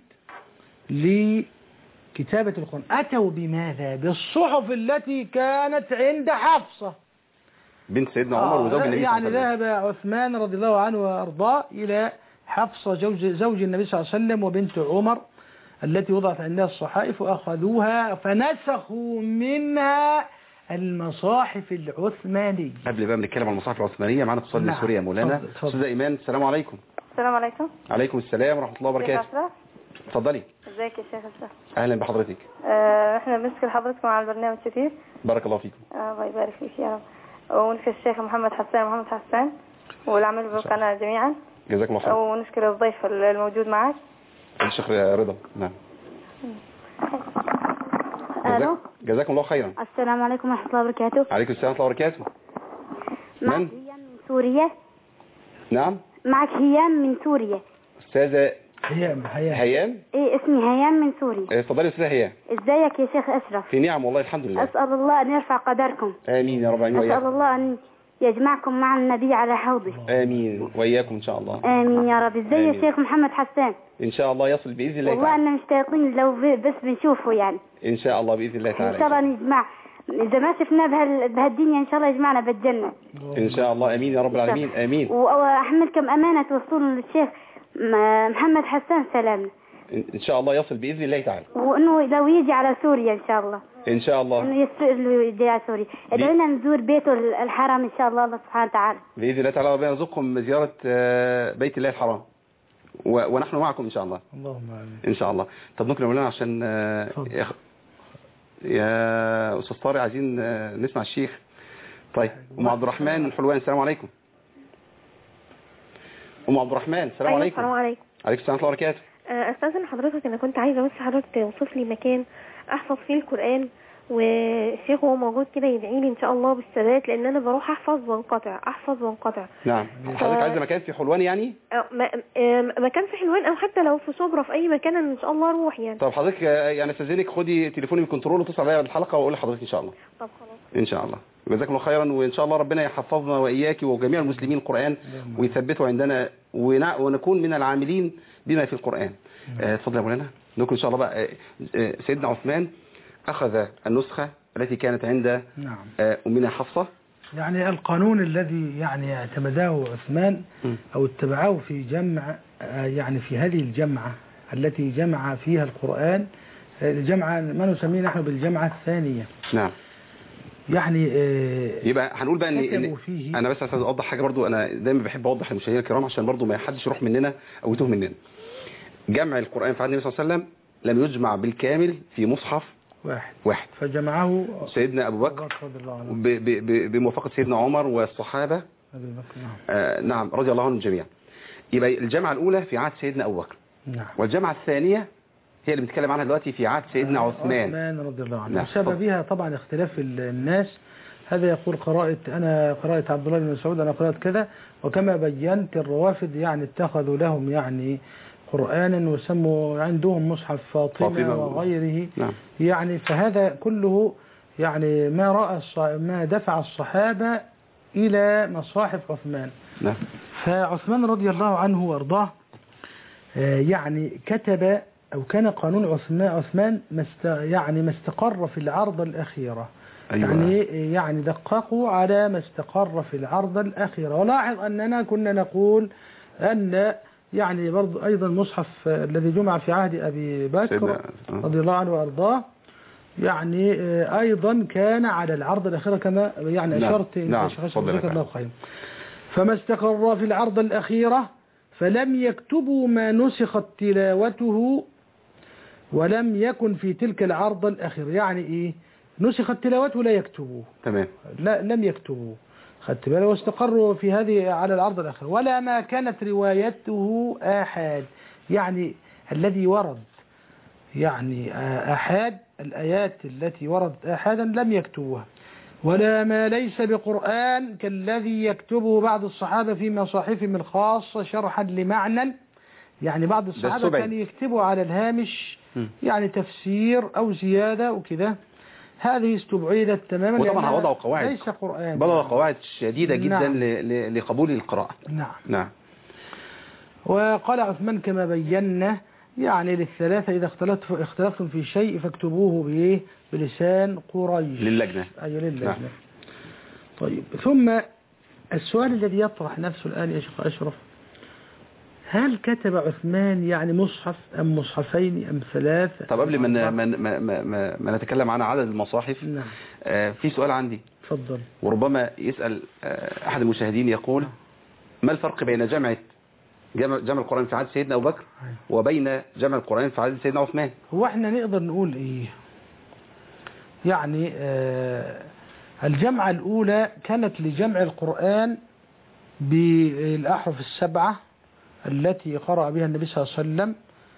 لكتابة القرآن، أتوا بماذا؟ بالصحف التي كانت عند حفصة بنت سيدنا عمر وزوج النبي يعني ذهب عثمان رضي الله عنه وأرضاه إلى حفصة زوج, زوج النبي صلى الله عليه وسلم وبنت عمر التي وضعت عندها الصحائف وأخذوها فنسخوا منها المصاحف العثمانية. قبل بقى بنتكلم عن المصاحف العثمانية معنا اتصال من سوريا مولانا. أستاذة إيمان، السلام عليكم. السلام عليكم. عليكم السلام ورحمة الله وبركاته. اتفضلي. ازيك يا شيخ أشرف؟ أهلا بحضرتك. آه احنا بنشكر حضرتكم على البرنامج كتير. بارك الله فيكم. آه الله يبارك فيك يا رب. ونشكر الشيخ محمد حسان محمد حسان والعامل بالقناة جميعا. جزاكم الله خير. ونشكر الضيف الموجود معك الشيخ رضا. نعم. الو. جزاكم الله خيرا. السلام عليكم ورحمة الله وبركاته. عليكم السلام ورحمة الله وبركاته. معك هيام من سوريا. نعم. معك هيام من سوريا. أستاذة هيام. هيام. هيام. ايه اسمي هيام من سوريا. اتفضلي يا أستاذة هيام. ازيك يا شيخ أشرف؟ في نعم والله الحمد لله. أسأل الله أن يرفع قدركم. آمين يا رب العالمين. أسأل الله أن يجمعكم مع النبي على حوضه. آمين وإياكم إن شاء الله. آمين يا رب. ازاي يا شيخ محمد حسان؟ إن شاء الله يصل بإذن الله تعالى. والله أننا مشتاقين لو بس بنشوفه يعني. إن شاء الله بإذن الله تعالى. إن شاء الله نجمع، إذا ما شفناه بهال... بهالدنيا إن شاء الله يجمعنا بالجنة. إن شاء الله. آمين يا رب العالمين. آمين. وأحملكم أمانة توصلوا للشيخ محمد حسان سلامنا. إن شاء الله يصل بإذن الله تعالى. وإنه لو يجي على سوريا إن شاء الله. إن شاء الله. إنه يسأل يجي على سوريا. ادعوا لنا نزور بيته الحرام إن شاء الله الله سبحانه وتعالى. بإذن الله تعالى ربنا يرزقكم زيارة بيت الله الحرام. ونحن معكم إن شاء الله. اللهم آمين. إن شاء الله. طب نكمل مولانا عشان يا, يا أستاذ طارق عايزين نسمع الشيخ. طيب أم عبد الرحمن من حلوان، السلام عليكم. أم عبد الرحمن السلام عليكم. السلام عليكم. عليكم السلام ورحمة الله وبركاته. أستاذن حضرتك أنا كنت عايزة بس حضرتك توصف لي مكان أحفظ فيه القرآن، والشيخ هو موجود كده يدعي لي إن شاء الله بالثبات، لأن أنا بروح أحفظ وانقطع أحفظ وانقطع. نعم. حضرتك عايزة مكان في حلوان يعني؟ مكان في حلوان أو حتى لو في صبرا في أي مكان إن شاء الله أروح يعني. طب حضرتك يعني استاذنك خدي تليفوني بالكنترول واتصل عليا بالحلقة وأقول لحضرتك إن شاء الله. طب خلاص. إن شاء الله. جزاكم الله خيرا، وإن شاء الله ربنا يحفظنا وإياك وجميع المسلمين القرآن ويثبته عندنا ونكون من العاملين بما في القرآن. اتفضل يا مولانا. نكون إن شاء الله بقى. سيدنا عثمان أخذ النسخة التي كانت عند نعم. أمنا حفصة. يعني القانون الذي يعني اعتمده عثمان أو اتبعه في جمع يعني في هذه الجمعة التي جمع فيها القرآن، الجمعة ما نسميه نحن بالجمعة الثانية. نعم. يعني يبقى هنقول بقى ان انا بس عايز اوضح حاجه برضو، انا دايما بحب اوضح للمشاهير الكرام عشان برضو ما حدش يروح مننا او يتوه مننا. جمع القرآن في عهد النبي صلى الله عليه وسلم لم يجمع بالكامل في مصحف واحد واحد فجمعه سيدنا ابو بكر بموافقه سيدنا عمر والصحابه آه نعم رضي الله عنهم جميعا. يبقى الجمعه الاولى في عهد سيدنا ابو بكر. نعم. والجمعه الثانيه هي اللي بنتكلم عنها دلوقتي في عهد سيدنا عثمان. عثمان رضي الله عنه. نعم. بسببها طبعا اختلاف الناس، هذا يقول قراءة أنا قراءة عبد الله بن مسعود أنا قراءة كذا، وكما بينت الروافد يعني اتخذوا لهم يعني قرآنا وسموا عندهم مصحف فاطمة, فاطمة وغيره. نعم. يعني فهذا كله يعني ما رأى ما دفع الصحابة إلى مصاحف عثمان. نعم. فعثمان رضي الله عنه وارضاه يعني كتب أو كان قانون عثمان عثمان مست يعني ما استقر في العرض الأخيرة. أيوة. يعني يعني دققوا على ما استقر في العرض الأخيرة. ولاحظ أننا كنا نقول أن يعني برضو أيضا المصحف الذي جمع في عهد أبي بكر رضي الله عنه وأرضاه يعني أيضا كان على العرض الأخيرة كما يعني أشرت نعم. ذكر الله خير. فما استقر في العرض الأخيرة فلم يكتبوا ما نسخت تلاوته ولم يكن في تلك العرض الأخيرة. يعني إيه نسخت تلاوته لا يكتبوه. تمام. لا لم يكتبوه. خدت بالك. واستقروا في هذه على العرض الأخير. ولا ما كانت روايته آحاد، يعني الذي ورد يعني آحاد الآيات التي وردت آحادا لم يكتبوها. ولا ما ليس بقرآن كالذي يكتبه بعض الصحابة في مصاحفهم الخاصة شرحا لمعنى، يعني بعض الصحابة كانوا يكتبوا على الهامش يعني تفسير أو زيادة وكذا. هذه استبعدت تماما وطبعا وضعوا قواعد ليس قرآن. وضعوا قواعد شديدة جدا نعم. لقبول القراءة. نعم. نعم. وقال عثمان كما بينا يعني للثلاثة إذا اختلفتم اختلفتم في شيء فاكتبوه بإيه بلسان قريش للجنة. أي للجنة. نعم. طيب ثم السؤال الذي يطرح نفسه الآن يا شيخ أشرف، هل كتب عثمان يعني مصحف أم مصحفين أم ثلاثة؟ طب قبل ما ما ما ما, ما نتكلم عن عدد المصاحف، نعم. آه في سؤال عندي. تفضل. وربما يسأل آه أحد المشاهدين يقول ما الفرق بين جمع جمع, جمع القرآن في عهد سيدنا أبو بكر وبين جمع القرآن في عهد سيدنا عثمان؟ هو احنا نقدر نقول ايه يعني آه الجمعة الأولى كانت لجمع القرآن بالأحرف السبعة التي قرأ بها النبي صلى الله عليه وسلم،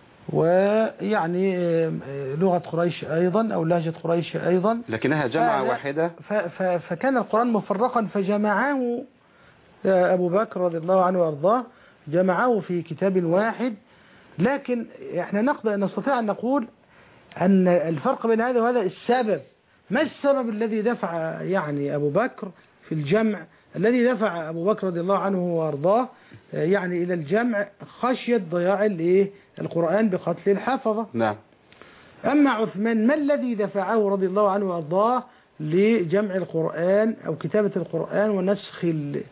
ويعني لغة قريش أيضا أو لهجة قريش أيضا، لكنها جمعة واحدة. فكان القرآن مفرقا فجمعه أبو بكر رضي الله عنه وأرضاه، جمعه في كتاب واحد. لكن احنا نقدر نستطيع أن نقول أن الفرق بين هذا وهذا السبب. ما السبب الذي دفع يعني أبو بكر في الجمع؟ الذي دفع أبو بكر رضي الله عنه وأرضاه يعني إلى الجمع خشية ضياع الايه القرآن بقتل الحفظة. نعم. أما عثمان ما الذي دفعه رضي الله عنه وأرضاه لجمع القرآن أو كتابة القرآن ونسخ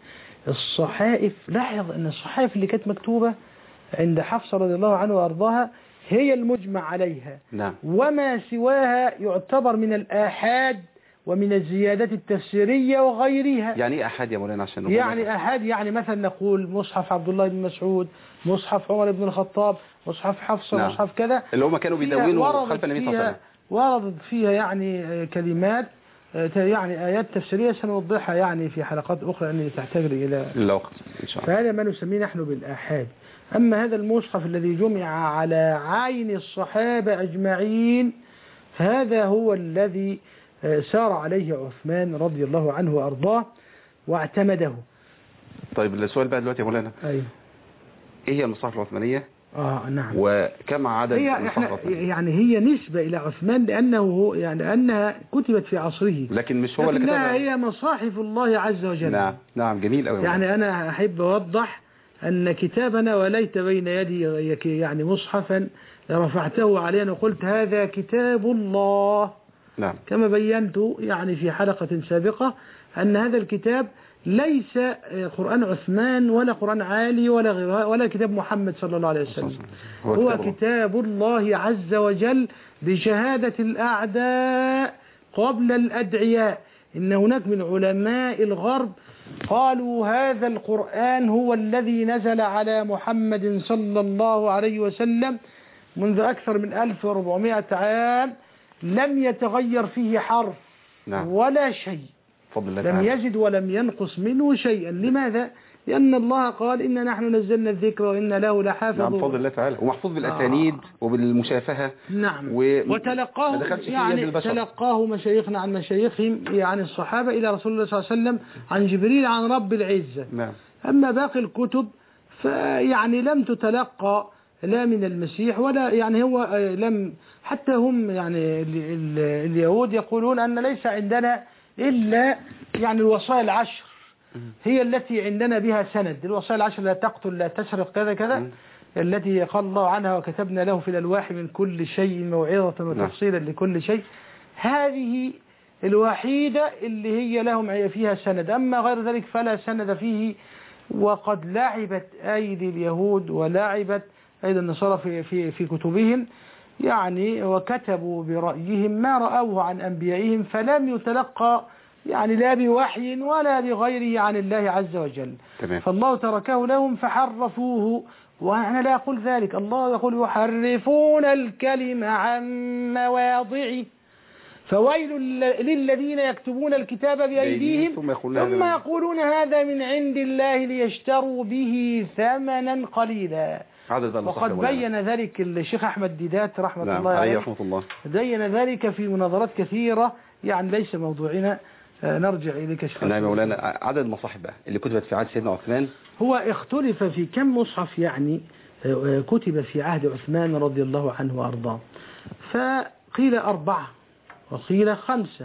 الصحائف؟ لاحظ أن الصحائف اللي كانت مكتوبة عند حفصة رضي الله عنه وأرضاها هي المجمع عليها. نعم. وما سواها يعتبر من الآحاد ومن الزيادات التفسيرية وغيرها. يعني ايه أحاد يا مولانا عشان نقول؟ يعني أحاد يعني مثلا نقول مصحف عبد الله بن مسعود، مصحف عمر بن الخطاب، مصحف حفصة، نعم. مصحف كذا اللي هم كانوا بيدونوا خلف النبي صلى الله عليه وسلم. وردت فيها يعني كلمات يعني آيات تفسيرية سنوضحها يعني في حلقات أخرى أنها تحتاج إلى الوقت إن شاء الله. فهذا ما نسميه نحن بالآحاد. أما هذا المصحف الذي جمع على عين الصحابة أجمعين هذا هو الذي سار عليه عثمان رضي الله عنه وأرضاه واعتمده. طيب السؤال بقى دلوقتي يا مولانا، أيوه، إيه هي المصاحف العثمانية؟ آه نعم. وكم عدد المصاحف العثمانية؟ يعني هي نسبة إلى عثمان لأنه هو يعني أنها كتبت في عصره، لكن مش هو اللي كتبها. هي مصاحف الله عز وجل. نعم نعم جميل أوي. يعني أنا أحب أوضح أن كتابنا وليت بين يدي يعني مصحفا رفعته علينا وقلت هذا كتاب الله. نعم. كما بينت يعني في حلقة سابقة أن هذا الكتاب ليس قرآن عثمان ولا قرآن علي ولا غيره ولا كتاب محمد صلى الله عليه وسلم، هو, هو كتاب الله عز وجل بشهادة الأعداء قبل الأدعياء. إن هناك من علماء الغرب قالوا هذا القرآن هو الذي نزل على محمد صلى الله عليه وسلم منذ أكثر من ألف وأربعمائة عام، لم يتغير فيه حرف. نعم. ولا شيء، فضل الله لم تعالى. يزد ولم ينقص منه شيئا. لماذا؟ لأن الله قال إن نحن نزلنا الذكر وإن له لحافظون. نعم فضل الله تعالى، ومحفوظ بالأسانيد آه. وبالمشافهة. نعم. و... وتلقاه يعني تلقاه مشايخنا عن مشايخهم يعني الصحابة إلى رسول الله صلى الله عليه وسلم عن جبريل عن رب العزة. نعم. أما باقي الكتب فيعني لم تتلقى لا من المسيح ولا يعني هو لم حتى هم يعني اليهود يقولون أن ليس عندنا إلا يعني الوصايا العشر هي التي عندنا بها سند. الوصايا العشر لا تقتل لا تسرق كذا كذا التي قال الله عنها وكتبنا له في الألواح من كل شيء موعظة وتفصيلا لكل شيء. هذه الوحيدة اللي هي لهم فيها سند، أما غير ذلك فلا سند فيه. وقد لعبت أيدي اليهود ولعبت أيضا النصارى في, في, في كتبهم يعني وكتبوا برأيهم ما رأوه عن أنبيائهم، فلم يتلقى يعني لا بوحي ولا بغيره عن الله عز وجل. تمام. فالله تركه لهم فحرفوه. وأنا لا أقول ذلك، الله يقول يحرفون الكلم عن مواضعه فويل للذين يكتبون الكتاب بأيديهم ثم يقولون, ثم يقولون هذا من عند الله ليشتروا به ثمنا قليلا. وقد بين ذلك الشيخ أحمد ديدات رحمة نعم. الله عليه رحمة الله بين ذلك في مناظرات كثيرة يعني ليس موضوعنا. نرجع إليك شيخ. نعم مولانا، عدد المصاحف بقى اللي كتبت في عهد سيدنا عثمان هو اختلف في كم مصحف يعني كتب في عهد عثمان رضي الله عنه وأرضاه. فقيل أربعة وقيل خمسة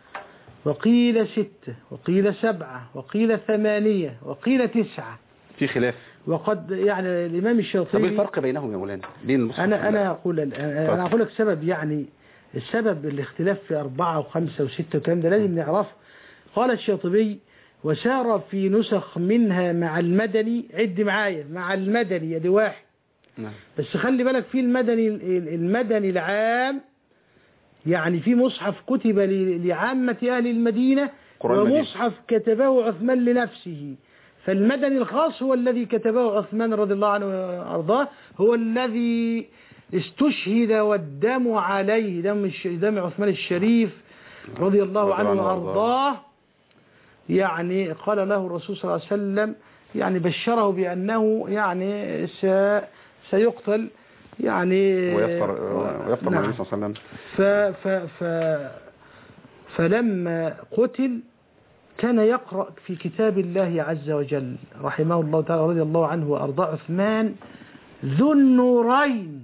وقيل ستة وقيل سبعة وقيل ثمانية وقيل تسعة، في خلاف. وقد يعني الإمام الشاطبي. طب الفرق بينهم يا مولانا بين المصحف؟ أنا أنا أقول أنا أقول لك سبب يعني السبب الاختلاف في أربعة وخمسة وستة والكلام ده لازم نعرفه. قال الشاطبي وسار في نسخ منها مع المدني. عد معايا مع المدني يا دي واحد. نعم. بس خلي بالك في المدني المدني العام، يعني في مصحف كتب لعامة أهل المدينة ومصحف كتبه عثمان لنفسه. فالمدني الخاص هو الذي كتبه عثمان رضي الله عنه وأرضاه، هو الذي استشهد والدم عليه دم دم عثمان الشريف رضي الله عنه وأرضاه. يعني قال له الرسول صلى الله عليه وسلم، يعني بشره بأنه يعني سيقتل يعني ويفطر ويفطر نعم. النبي صلى الله عليه وسلم. ف ف ف فلما قتل كان يقرأ في كتاب الله عز وجل رحمه الله تعالى رضي الله عنه وأرضاه. عثمان ذو النورين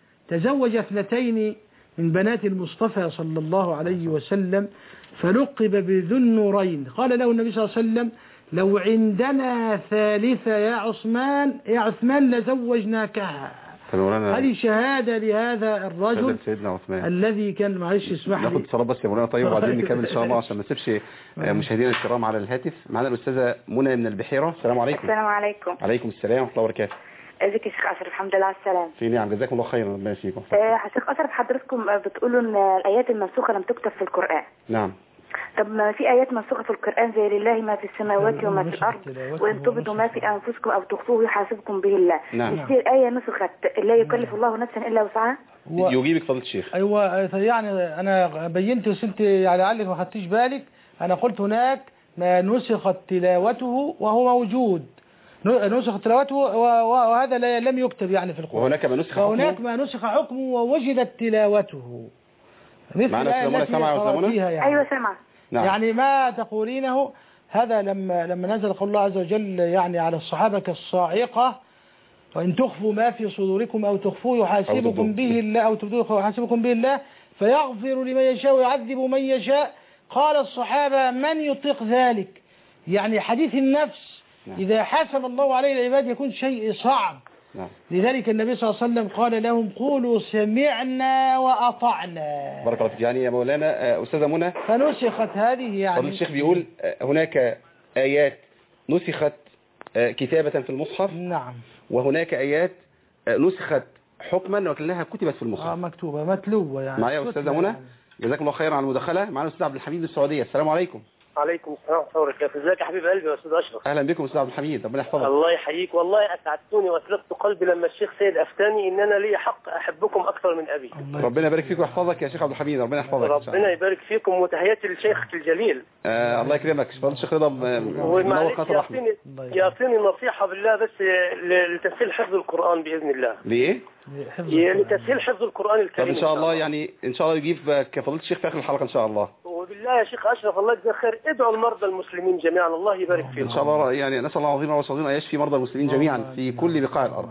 تزوج اثنتين من بنات المصطفى صلى الله عليه وسلم فلقب بذو النورين. قال له النبي صلى الله عليه وسلم لو عندنا ثالثة يا عثمان يا عثمان لزوجناكها. هذه شهادة لهذا الرجل سيدنا عثمان الذي كان معلش اسمح لي ناخد اتصالات بس يا مولانا طيب وبعدين نكمل ان شاء الله عشان ما نسيبش مشاهدينا الكرام على الهاتف. معانا الاستاذه منى من البحيره. السلام عليكم. السلام عليكم. عليكم السلام ورحمه الله وبركاته. ازيك يا شيخ اشرف؟ الحمد لله على السلامه. في نعم جزاكم الله خيرا ربنا يسيكم. يا شيخ اشرف حضرتكم بتقولوا ان الايات المنسوخه لم تكتب في القران. نعم. طب ما في آيات منسوخة في القرآن زي لله ما في السماوات وما في الأرض وإن تبدوا ما في أنفسكم أو تخفوه يحاسبكم به الله. نعم. مش دي آية نسخت لا يكلف الله نفسا إلا وسعها؟ و... يجيبك فضيلة الشيخ. أيوة يعني أنا بينت وسنت يعني لعلك ما خدتيش بالك. أنا قلت هناك ما نسخت تلاوته وهو موجود، نسخ تلاوته وهذا لم يكتب يعني في القرآن. وهناك ما نسخ حكمه وهناك ما نسخ حكمه ووجدت تلاوته. مثل الآية التي قرأتيها يعني. أيوة سمع. نعم. يعني ما تقولينه هذا لما لما نزل قول الله عز وجل يعني على الصحابة كالصاعقة وإن تخفوا ما في صدوركم أو تخفوه يحاسبكم به الله أو تبدوه يحاسبكم به الله فيغفر لمن يشاء ويعذب من يشاء. قال الصحابة من يطيق ذلك؟ يعني حديث النفس نعم. إذا حاسب الله عليه العباد يكون شيء صعب. نعم. لذلك النبي صلى الله عليه وسلم قال لهم قولوا سمعنا وأطعنا. بارك الله فيك. يعني يا مولانا أستاذة منى فنسخت هذه يعني فضل الشيخ بيقول هناك آيات نسخت كتابة في المصحف. نعم. وهناك آيات نسخت حكما ولكنها كتبت في المصحف. اه مكتوبة متلوبة يعني. معايا أستاذة منى يعني. جزاكم الله خيرا على المداخلة. معنا الأستاذ عبد الحميد من السعودية. السلام عليكم. عليكم السلام ورحمة الله وبركاته. ازيك يا حبيب قلبي يا استاذ اشرف؟ اهلا بكم استاذ عبد الحميد ربنا يحفظك. الله يحييك. والله اسعدتوني واسرقت قلبي لما الشيخ سيد افتاني ان انا لي حق احبكم اكثر من ابي. ربنا يبارك فيك ويحفظك يا شيخ عبد الحميد ربنا يحفظك. ربنا يبارك فيكم وتحياتي للشيخ الجليل. آه الله يكرمك. فضل الشيخ رضا ومعلش يعطيني يعطيني نصيحة بالله بس لتسهيل حفظ القرآن باذن الله. ليه؟ لتسهيل حفظ القرآن الكريم. طب ان شاء الله يعني ان شاء الله يجيب كفضيلة الشيخ في اخر الحلقة ان شاء الله. وبالله يا شيخ اشرف الله يجزاك خير ادعوا المرضى المسلمين جميعا الله يبارك فيهم. ان شاء الله يعني نسال الله العظيم وصدينا ان يشفي مرضى المسلمين جميعا في كل بقاع الارض.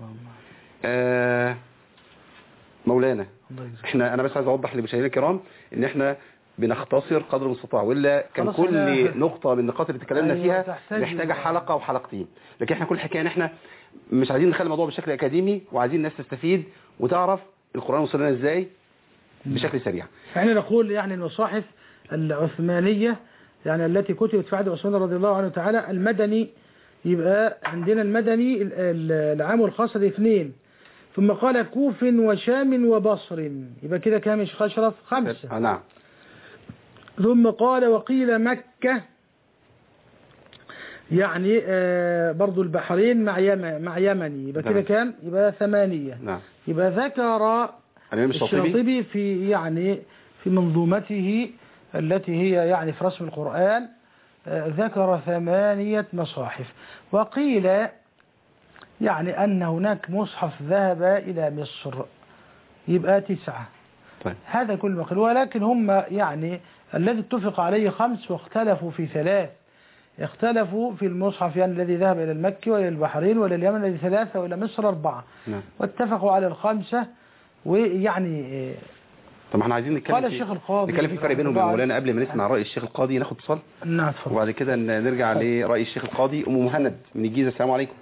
آه مولانا احنا انا بس عايز اوضح للمشاهدين الكرام ان احنا بنختصر قدر المستطاع والا كان كل نقطة من النقاط اللي اتكلمنا فيها محتاجة حلقة وحلقتين. لكن احنا كل حكاية ان احنا مش عايزين نخلي الموضوع بشكل اكاديمي وعايزين الناس تستفيد وتعرف القرآن وصل لنا ازاي بشكل سريع. احنا نقول يعني المصاحف العثمانية يعني التي كتبت في عهد عثمان رضي الله عنه تعالى المدني يبقى عندنا المدني العام والخاص الاثنين ثم قال كوف وشام وبصر يبقى كده كام يا شيخ اشرف؟ خمسة. نعم. ثم قال وقيل مكة يعني آه برضو البحرين مع يمن مع يمني يبقى كده كام؟ يبقى ثمانية. نعم. يبقى ذكر الشاطبي في يعني في منظومته التي هي يعني في رسم القرآن آه ذكر ثمانية مصاحف. وقيل يعني أن هناك مصحف ذهب إلى مصر يبقى تسعة. طيب. هذا كل ما قيل ولكن هم يعني الذي اتفق عليه خمس واختلفوا في ثلاث. اختلفوا في المصحف يعني الذي ذهب إلى المكي وإلى البحرين وإلى اليمن الذي ثلاثة وإلى مصر أربعة. نعم. واتفقوا على الخمسة ويعني طب احنا عايزين نتكلم قال الشيخ القاضي نتكلم في فرق بينهم وبين مولانا قبل ما نسمع رأي الشيخ القاضي ناخد اتصال. نعم اتفضل. وبعد كده نرجع لرأي الشيخ القاضي. أم مهند من الجيزة. السلام عليكم.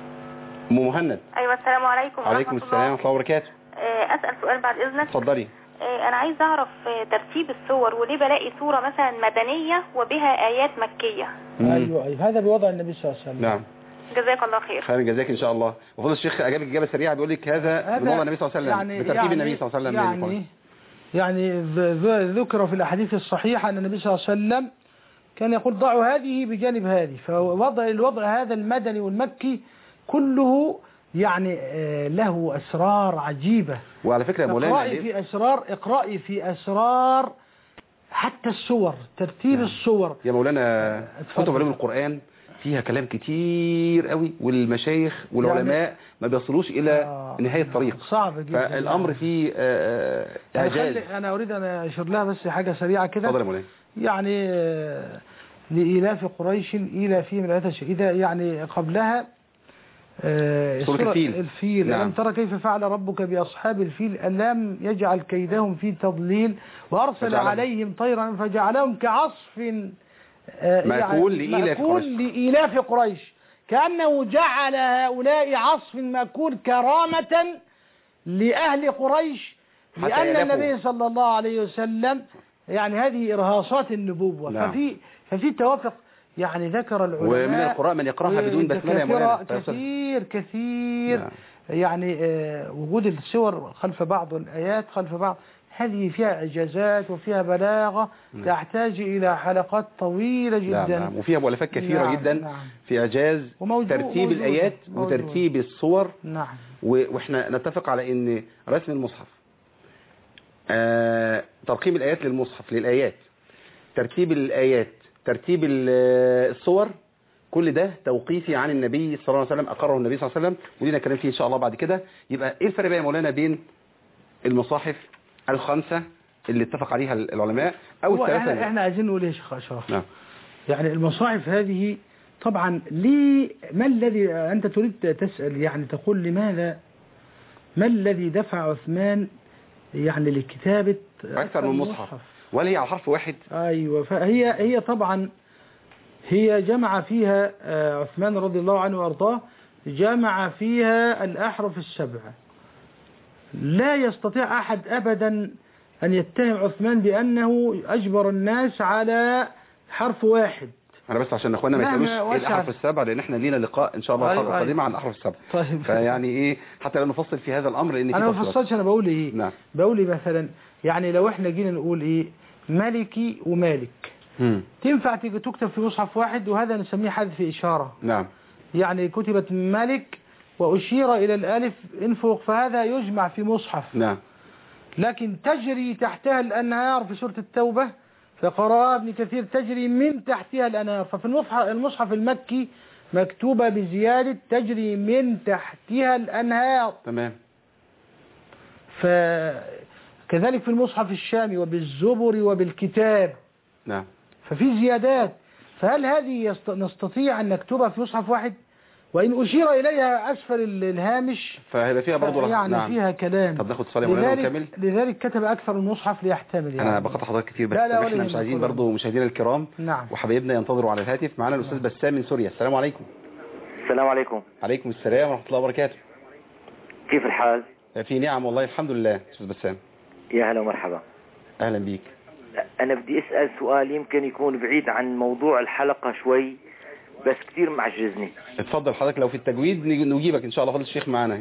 أم مهند. أيوة السلام عليكم. عليكم السلام ورحمة الله وبركاته. أسأل سؤال بعد إذنك. اتفضلي. انا عايز اعرف ترتيب السور، وليه بلاقي سورة مثلا مدنية وبها ايات مكية؟ ايوه ايوه هذا بوضع النبي صلى الله عليه وسلم. نعم جزاك الله خير. خير جزاك ان شاء الله. وفضل الشيخ اجابك اجابه سريعه بيقول لك هذا بوضع النبي صلى الله عليه وسلم، يعني بترتيب يعني النبي صلى الله عليه وسلم. يعني يعني ذكر في الاحاديث الصحيحه ان النبي صلى الله عليه وسلم كان يقول ضعوا هذه بجانب هذه، فوضع الوضع هذا المدني والمكي كله يعني له أسرار عجيبة. وعلى فكرة مولانا اقرأي في أسرار اقرأي في أسرار حتى الصور، ترتيب نعم. الصور يا مولانا كتب علوم القرآن فيها كلام كتير قوي، والمشايخ والعلماء يعني ما بيصلوش إلى آه نهاية الطريق، صعب جدا. فالأمر فيه إعجاز. يعني أنا أريد أن أشير لها بس حاجة سريعة كده. اتفضل يا مولانا. يعني لإيلاف قريش إيلافهم رحلة الشتاء، يعني قبلها آه سورة الفيل, الفيل. نعم. ألم ترى كيف فعل ربك بأصحاب الفيل ألم يجعل كيدهم في تضليل وأرسل فجعلهم. عليهم طيرا فجعلهم كعصف آه مأكول يعني لإيلاف قريش. لإيلاف قريش، كأنه جعل هؤلاء عصف مأكول كرامة لأهل قريش، لأن النبي صلى الله عليه وسلم يعني هذه إرهاصات النبوة. نعم. ففي ففي توافق، يعني ذكر العلماء ومن القراء من يقرأها بدون بسملة يا مولانا كثير كثير. نعم. يعني آه وجود السور خلف بعض الآيات خلف بعض هذه فيها إعجازات وفيها بلاغة. نعم. تحتاج إلى حلقات طويلة جدا. نعم. وفيها مؤلفات كثيرة. نعم. جدا. نعم. في إعجاز ترتيب موجود. الآيات موجود. وترتيب الصور. نعم. وإحنا نتفق على أن رسم المصحف، آه ترقيم الآيات للمصحف للآيات، ترتيب الآيات، ترتيب الصور، كل ده توقيفي عن النبي صلى الله عليه وسلم، أقره النبي صلى الله عليه وسلم، ولينا كلام فيه إن شاء الله بعد كده. يبقى إيه الفرق بقى يا مولانا بين المصاحف الخمسة اللي اتفق عليها العلماء أو الثلاثة؟ احنا, احنا عايزين نقول ايه يا شيخ أشرف؟ نعم. يعني المصاحف هذه طبعا ليه، ما الذي أنت تريد تسأل، يعني تقول لماذا ما الذي دفع عثمان يعني لكتابة أكثر من مصحف، ولا هي على حرف واحد؟ أيوة. فهي هي طبعا هي جمع فيها عثمان رضي الله عنه وارضاه، جمع فيها الأحرف السبعة. لا يستطيع أحد أبدا أن يتهم عثمان بأنه أجبر الناس على حرف واحد. أنا بس عشان أخوانا ما يسألوش إيه الأحرف السبعة، لأن إحنا لينا لقاء إن شاء الله الحلقة القادمة عن الأحرف السبعة. طيب. فيعني إيه حتى لو نفصل في هذا الأمر، لأن أنا ما بفصلش، أنا بقول إيه؟ نعم. بقول إيه مثلا، يعني لو إحنا جينا نقول إيه ملكي ومالك، مم. تنفع تيجي تكتب في مصحف واحد، وهذا نسميه حذف إشارة. نعم. يعني كتبت ملك وأشير إلى الألف إن فوق، فهذا يجمع في مصحف. نعم. لكن تجري تحتها الأنهار في سورة التوبة، فقرأ ابن كثير تجري من تحتها الأنهار. ففي المصحف, المصحف المكي مكتوبة بزيادة تجري من تحتها الأنهار. تمام. فكذلك في المصحف الشامي وبالزبر وبالكتاب. نعم. ففي زيادات. فهل هذه نستطيع أن نكتبها في مصحف واحد؟ وإن أشير إليها أسفل الهامش فهيبقى فيها برضه يعني نعم. فيها كلام. طب ناخد صالح مولانا ونكمل. لذلك كتب أكثر المصحف ليحتمل. يعني أنا بقطع حضرتك كتير، بس لا لا احنا مش عايزين برضه مشاهدينا الكرام نعم. وحبايبنا ينتظروا على الهاتف. معانا الأستاذ بسام من سوريا. السلام عليكم. السلام عليكم. عليكم السلام ورحمة الله وبركاته. كيف الحال؟ في نعم والله الحمد لله. أستاذ بسام يا هلا ومرحبا. أهلا بيك. أنا بدي أسأل سؤال يمكن يكون بعيد عن موضوع الحلقة شوي، بس كتير معجزني. اتفضل حضرتك، لو في التجويد نجيبك إن شاء الله. فضل الشيخ معانا.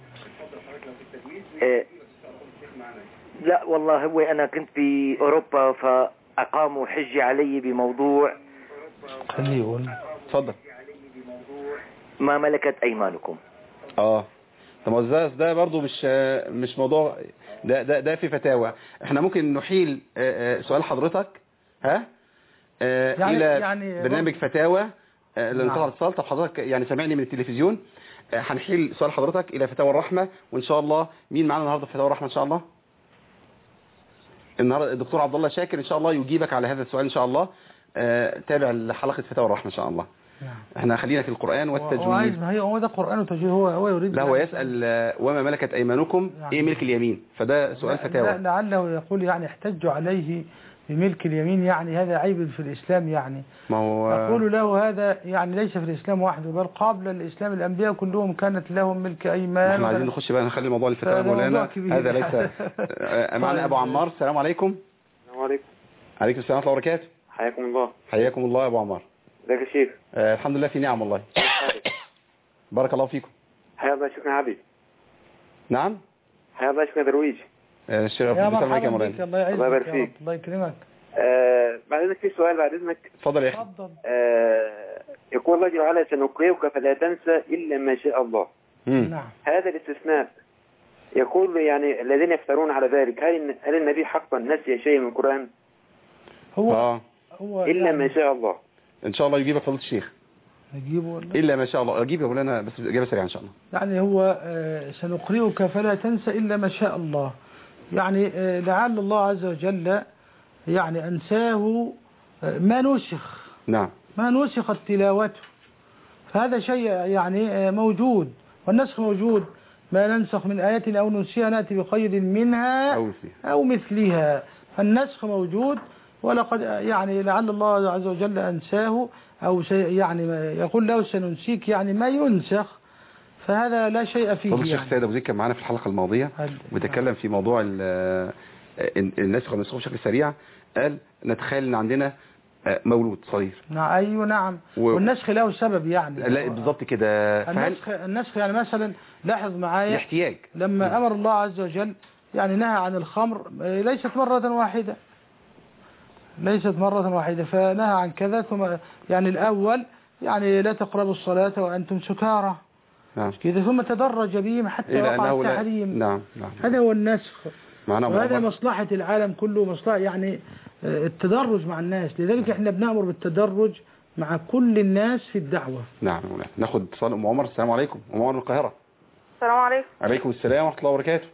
إيه لا والله، هو أنا كنت في أوروبا فأقاموا حجة علي بموضوع خليون. اتفضل. ما ملكت أيمانكم. اه طب ده ده برضه مش مش موضوع ده ده ده في فتاوى. احنا ممكن نحيل سؤال حضرتك ها يعني الى يعني برنامج فتاوى لانقطاع الاتصال. طب حضرتك يعني سامعني من التلفزيون، هنحيل سؤال حضرتك الى فتاوى الرحمه، وان شاء الله مين معانا النهارده في فتاوى الرحمه ان شاء الله؟ النهارده الدكتور عبد الله شاكر ان شاء الله يجيبك على هذا السؤال ان شاء الله. تابع حلقه فتاوى الرحمه ان شاء الله. احنا خلينا في القرآن والتجويد. هو عايز، ما هي هو ده قرآن وتجويد. هو هو يريد. لا هو يسأل وما ملكت أيمانكم يعني ايه ملك اليمين، فده سؤال فتاوى. لعله يقول يعني احتجوا عليه بملك اليمين، يعني هذا عيب في الإسلام. يعني ما هو أقول له هذا يعني ليس في الإسلام وحده، بل قبل الإسلام الأنبياء كلهم كانت لهم ملك أيمان. احنا عايزين نخش بقى نخلي الموضوع الفتاة يا مولانا، هذا ليس. معنا أبو عمار. السلام عليكم. السلام عليكم. عليكم السلام ورحمة الله وبركاته. حياكم الله. حياكم الله يا أبو عمار. ازيك يا شيخ؟ آه الحمد لله في نعم والله. بارك الله فيكم. حيا الله شيخنا حبيبي. نعم. حيا الله شيخنا درويش. آه الشيخ يا مرحبا مرحبا بك. الله يعزك. الله يبارك فيك. الله يكرمك. آه بعد اذنك في سؤال بعد اذنك. اتفضل يا اخي. تفضل. آه يقول الله جل وعلا سنقرئك فلا تنسى الا ما شاء الله. مم. نعم. هذا الاستثناء يقول يعني الذين يفترون على ذلك، هل هل النبي حقا نسي شيء من القرآن؟ هو آه. هو الا يعني ما شاء الله. ان شاء الله يجيبك فضيلة الشيخ. نجيبه ولا؟ الا ما شاء الله. اجيب يا مولانا بس اجابه سريعه ان شاء الله. يعني هو آه سنقرئك فلا تنسى إلا ما شاء الله، يعني آه لعل الله عز وجل يعني أنساه آه ما نسخ. نعم. ما نسخت تلاوته، فهذا شيء يعني آه موجود، والنسخ موجود. ما ننسخ من آية أو ننسيها نأتي بخير منها أو مثلها. أو مثلها. فالنسخ موجود، ولقد يعني لعل الله عز وجل أنساه، أو يعني يقول له سننسيك يعني ما ينسخ، فهذا لا شيء فيه. فضل الشيخ يعني. سيد أبو زيد كان معنا في الحلقة الماضية وتكلم في موضوع النسخ والنسخ بشكل سريع. قال نتخيل ان عندنا مولود صغير. نعم. أيوه نعم. و... والنسخ له سبب يعني. لا بالضبط كده. النسخ النسخ يعني مثلا لاحظ معايا الاحتياج. لما م. أمر الله عز وجل يعني نهى عن الخمر ليست مرة واحدة، ليست مرة واحدة، فنهى عن كذا. ثم يعني الأول يعني لا تقربوا الصلاة وأنتم سكارى. نعم. كذا ثم تدرج بهم حتى وقع التحريم. نعم. نعم. هذا هو النسخ. وهذا مصلحة. مصلحة العالم كله، مصلحة يعني التدرج مع الناس، لذلك احنا بنأمر بالتدرج مع كل الناس في الدعوة. نعم. ناخد اتصال أم عمر. السلام عليكم. أم عمر من القاهرة. السلام عليكم. عليكم السلام ورحمة الله وبركاته.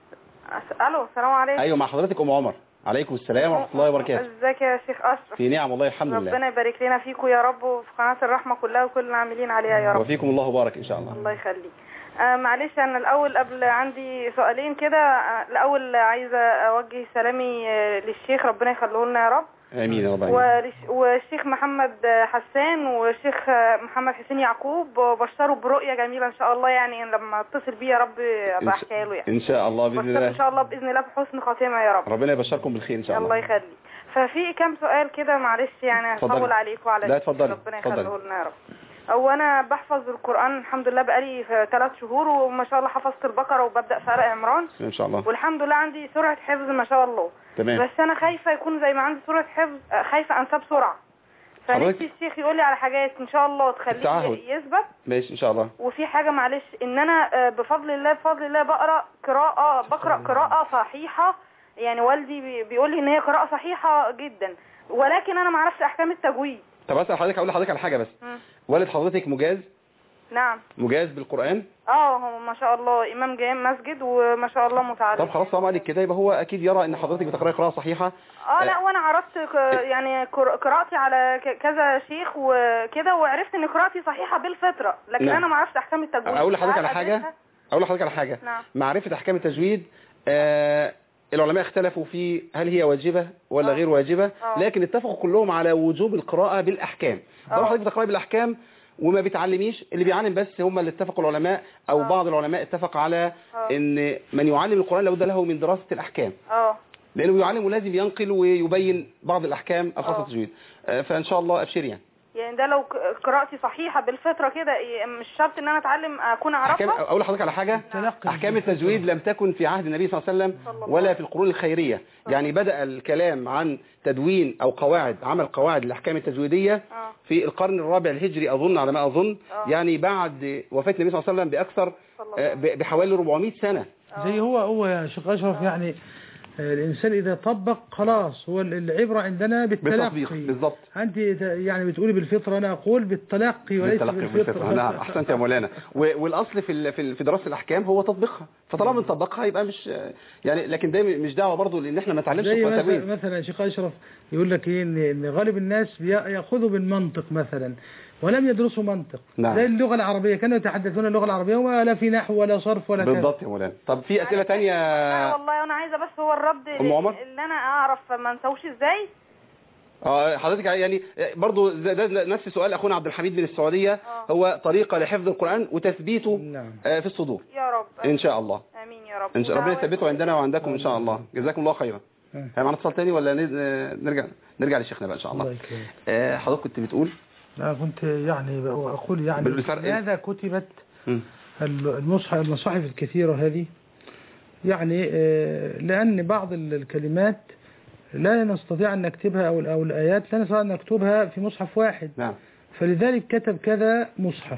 الو السلام عليكم. ايوه مع حضرتك أم عمر. عليكم السلام ورحمة الله وبركاته. ازيك يا شيخ أشرف؟ في نعم والله الحمد لله. ربنا يبارك لنا فيكم يا رب، وفي قناة الرحمة كلها وكل العاملين عليها يا رب. وفيكم الله بارك إن شاء الله. الله يخليك. آه معلش أنا الأول قبل عندي سؤالين كده. آه الأول عايزة أوجه سلامي آه للشيخ، ربنا يخليه لنا يا رب. امين يا رب. والشيخ محمد حسان والشيخ محمد حسين يعقوب بشروا برؤيه جميله ان شاء الله، يعني لما اتصل بيه يا رب ابقى احكيها له يعني. ان شاء الله باذن الله. ان شاء الله باذن الله بحسن خاتمه يا رب. ربنا يبشركم بالخير ان شاء الله. الله يخليك. ففي كام سؤال كده معلش يعني هطول عليك وعلى لا اتفضلي. ربنا يخليه لنا يا رب. او انا بحفظ القران الحمد لله بقالي في ثلاث شهور، وما شاء الله حفظت البقره وببدا في آل عمران ان شاء الله، والحمد لله عندي سرعه حفظ ما شاء الله. تمام. بس انا خايفه يكون زي ما عندي سرعه حفظ، خايفه انسى بسرعه، فنفسي الشيخ يقول لي على حاجات ان شاء الله تخليه يثبت. ماشي ان شاء الله. وفي حاجه معلش ان انا بفضل الله بفضل الله بقرا قراءه بقرا قراءه صحيحه، يعني والدي بيقول لي ان هي قراءه صحيحه جدا، ولكن انا ما اعرفش احكام التجويد. طب اسال حضرتك، اقول لحضرتك على حاجه بس. م. والد حضرتك مجاز؟ نعم مجاز بالقران؟ اه هو ما شاء الله امام جاي مسجد وما شاء الله متعلم. طب خلاص طالما عليك كده يبقى هو اكيد يرى ان حضرتك بتقراي قراءه صحيحه. اه لا وانا عرضت يعني قراءتي على كذا شيخ وكده، وعرفت ان قراءتي صحيحه بالفطره، لكن نعم. انا ما اعرفش احكام التجويد. اقول لحضرتك على حاجه اقول لحضرتك على حاجه نعم. معرفه احكام التجويد آه العلماء اختلفوا في هل هي واجبة ولا أوه. غير واجبة، أوه. لكن اتفقوا كلهم على وجوب القراءة بالأحكام. طبعا حضرتك بتقرأي بالأحكام وما بتعلميش، اللي بيعلم بس هم اللي اتفقوا العلماء أو أوه. بعض العلماء اتفق على أوه. ان من يعلم القرآن لابد له من دراسة الأحكام، أوه. لأنه يعلم ولازم ينقل ويبين بعض الأحكام الخاصة بالتجويد. فإن شاء الله أبشر يعني. يعني ده لو قراءتي صحيحة بالفطرة كده مش شرط ان انا اتعلم اكون اعرفها. اقول لحضرتك على حاجة، احكام التجويد لم تكن في عهد النبي صلى الله عليه وسلم ولا في القرون الخيرية، يعني بدأ الكلام عن تدوين او قواعد عمل قواعد الاحكام التجويدية في القرن الرابع الهجري اظن على ما اظن، يعني بعد وفاة النبي صلى الله عليه وسلم باكثر بحوالي أربعمائة سنة. زي هو هو يا شيخ اشرف، يعني الإنسان إذا طبق خلاص، هو العبرة عندنا بالتلقي. بالضبط. أنت يعني بتقولي بالفطرة، أنا أقول بالتلقي وليس بالتلقي بالفطرة. بالفطرة. نعم أحسنت يا مولانا. والأصل في في دراسة الأحكام هو تطبيقها، فطالما نطبقها يبقى مش يعني، لكن ده مش دعوة برضه لأن إحنا ما نتعلمش التجويد. مثلا شيخ أشرف يقول لك إيه إن غالب الناس يأخذوا بالمنطق مثلا ولم يدرسوا منطق. نعم. زي اللغة العربية، كانوا يتحدثون اللغة العربية ولا في نحو ولا صرف ولا كذا. بالضبط يا مولانا. طب في أسئلة تانية؟ والله أنا عايزة بس هو الرد أم عمر؟ اللي انا اعرف ما انساوش ازاي؟ اه حضرتك يعني برضو ده, ده نفس سؤال اخونا عبد الحميد من السعوديه. آه. هو طريقه لحفظ القران وتثبيته نعم. آه في الصدور. يا رب ان شاء الله. امين يا رب. ان شاء ربنا يثبته عندنا وعندكم ان شاء الله. جزاكم الله خيرا. هل معنا اتصال تاني ولا نرجع نرجع لشيخنا بقى ان شاء الله؟ آه حضرتك كنت بتقول؟ لا كنت يعني اقول يعني لماذا كتبت المصحف المصاحف الكثيره هذه؟ يعني آه لان بعض الكلمات لا نستطيع أن نكتبها أو أو الآيات لا نستطيع أن نكتبها في مصحف واحد. نعم. فلذلك كتب كذا مصحف.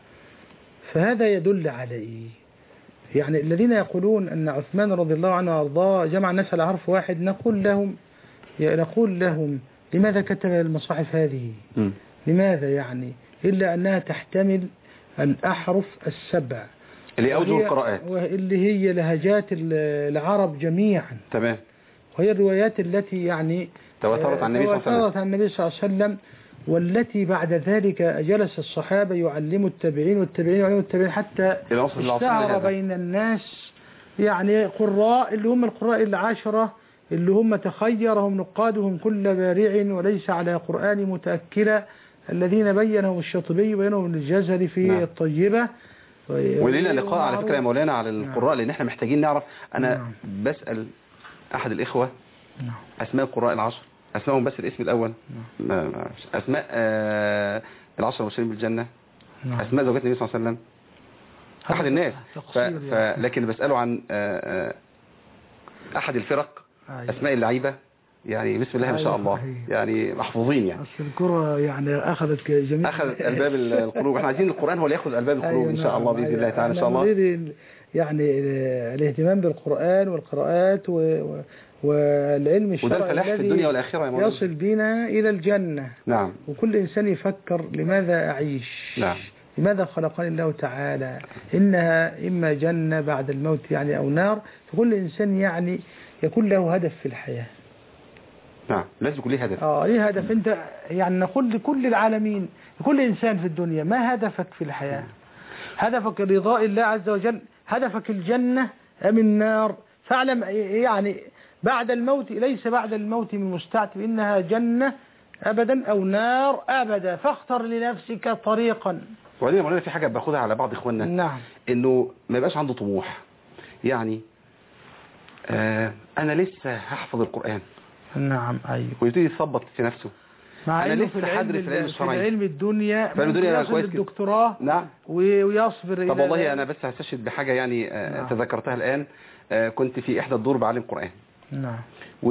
فهذا يدل على إيه؟ يعني الذين يقولون أن عثمان رضي الله عنه وأرضاه جمع الناس على حرف واحد نقول لهم نقول لهم لماذا كتب المصاحف هذه؟ م. لماذا يعني؟ إلا أنها تحتمل الأحرف السبع اللي أوجه القراءات اللي هي لهجات العرب جميعا. تمام. وهي الروايات التي يعني تواترت عن النبي صلى الله عليه وسلم تواترت عن النبي صلى الله عليه وسلم والتي بعد ذلك جلس الصحابة يعلموا التابعين والتابعين يعلموا التابعين حتى اشتهر بين الناس يعني قراء اللي هم القراء العشرة اللي هم تخيرهم نقادهم كل بارع وليس على قرآن متأكلة الذين بينهم الشاطبي وبينهم الجزري في نعم. الطيبة. ولينا لقاء على فكرة يا مولانا على القراء لأن احنا محتاجين نعرف. أنا نعم. بسأل أحد الإخوة نعم. أسماء القراء العشر أسمائهم بس الاسم الأول نعم. أسماء آه العشر المبشرين بالجنة نعم. أسماء زوجات النبي صلى الله عليه وسلم أحد الناس ف... ف... لكن بسأله عن آه أحد الفرق أيوة. أسماء اللعيبة يعني بسم الله ما شاء الله يعني محفوظين يعني أصل الكرة يعني أخذت جميع أخذت ألباب القلوب احنا عايزين القرآن هو اللي ياخذ ألباب القلوب أيوة إن شاء الله بإذن الله تعالى إن شاء الله. يعني الاهتمام بالقرآن والقراءات و... والعلم الشرعي الذي في الدنيا والآخرة يا يصل بنا إلى الجنة. نعم. وكل إنسان يفكر لماذا أعيش نعم. لماذا خلقني الله تعالى إنها إما جنة بعد الموت يعني أو نار. فكل إنسان يعني يكون له هدف في الحياة. نعم لازم يكون له هدف. اه ليه هدف. انت يعني نقول لكل العالمين لكل إنسان في الدنيا ما هدفك في الحياة؟ هدفك رضاء الله عز وجل؟ هدفك الجنة أم النار؟ فاعلم يعني بعد الموت ليس بعد الموت من مستعتب إنها جنة أبدا أو نار أبدا فاختر لنفسك طريقا. وبعدين مولانا في حاجة باخدها على بعض إخواننا نعم. إنه ما يبقاش عنده طموح يعني آه أنا لسه هحفظ القرآن. نعم أيوه. ويبتدي يثبط في نفسه. أنا لسه هدرس العلم الشرعي في علم الدنيا في الدنيا كويس الدكتوراه نعم ويصبر. طب والله أنا بس هستشهد بحاجة يعني آه نعم. تذكرتها الآن آه كنت في إحدى الدور بعلم قرآن. نعم.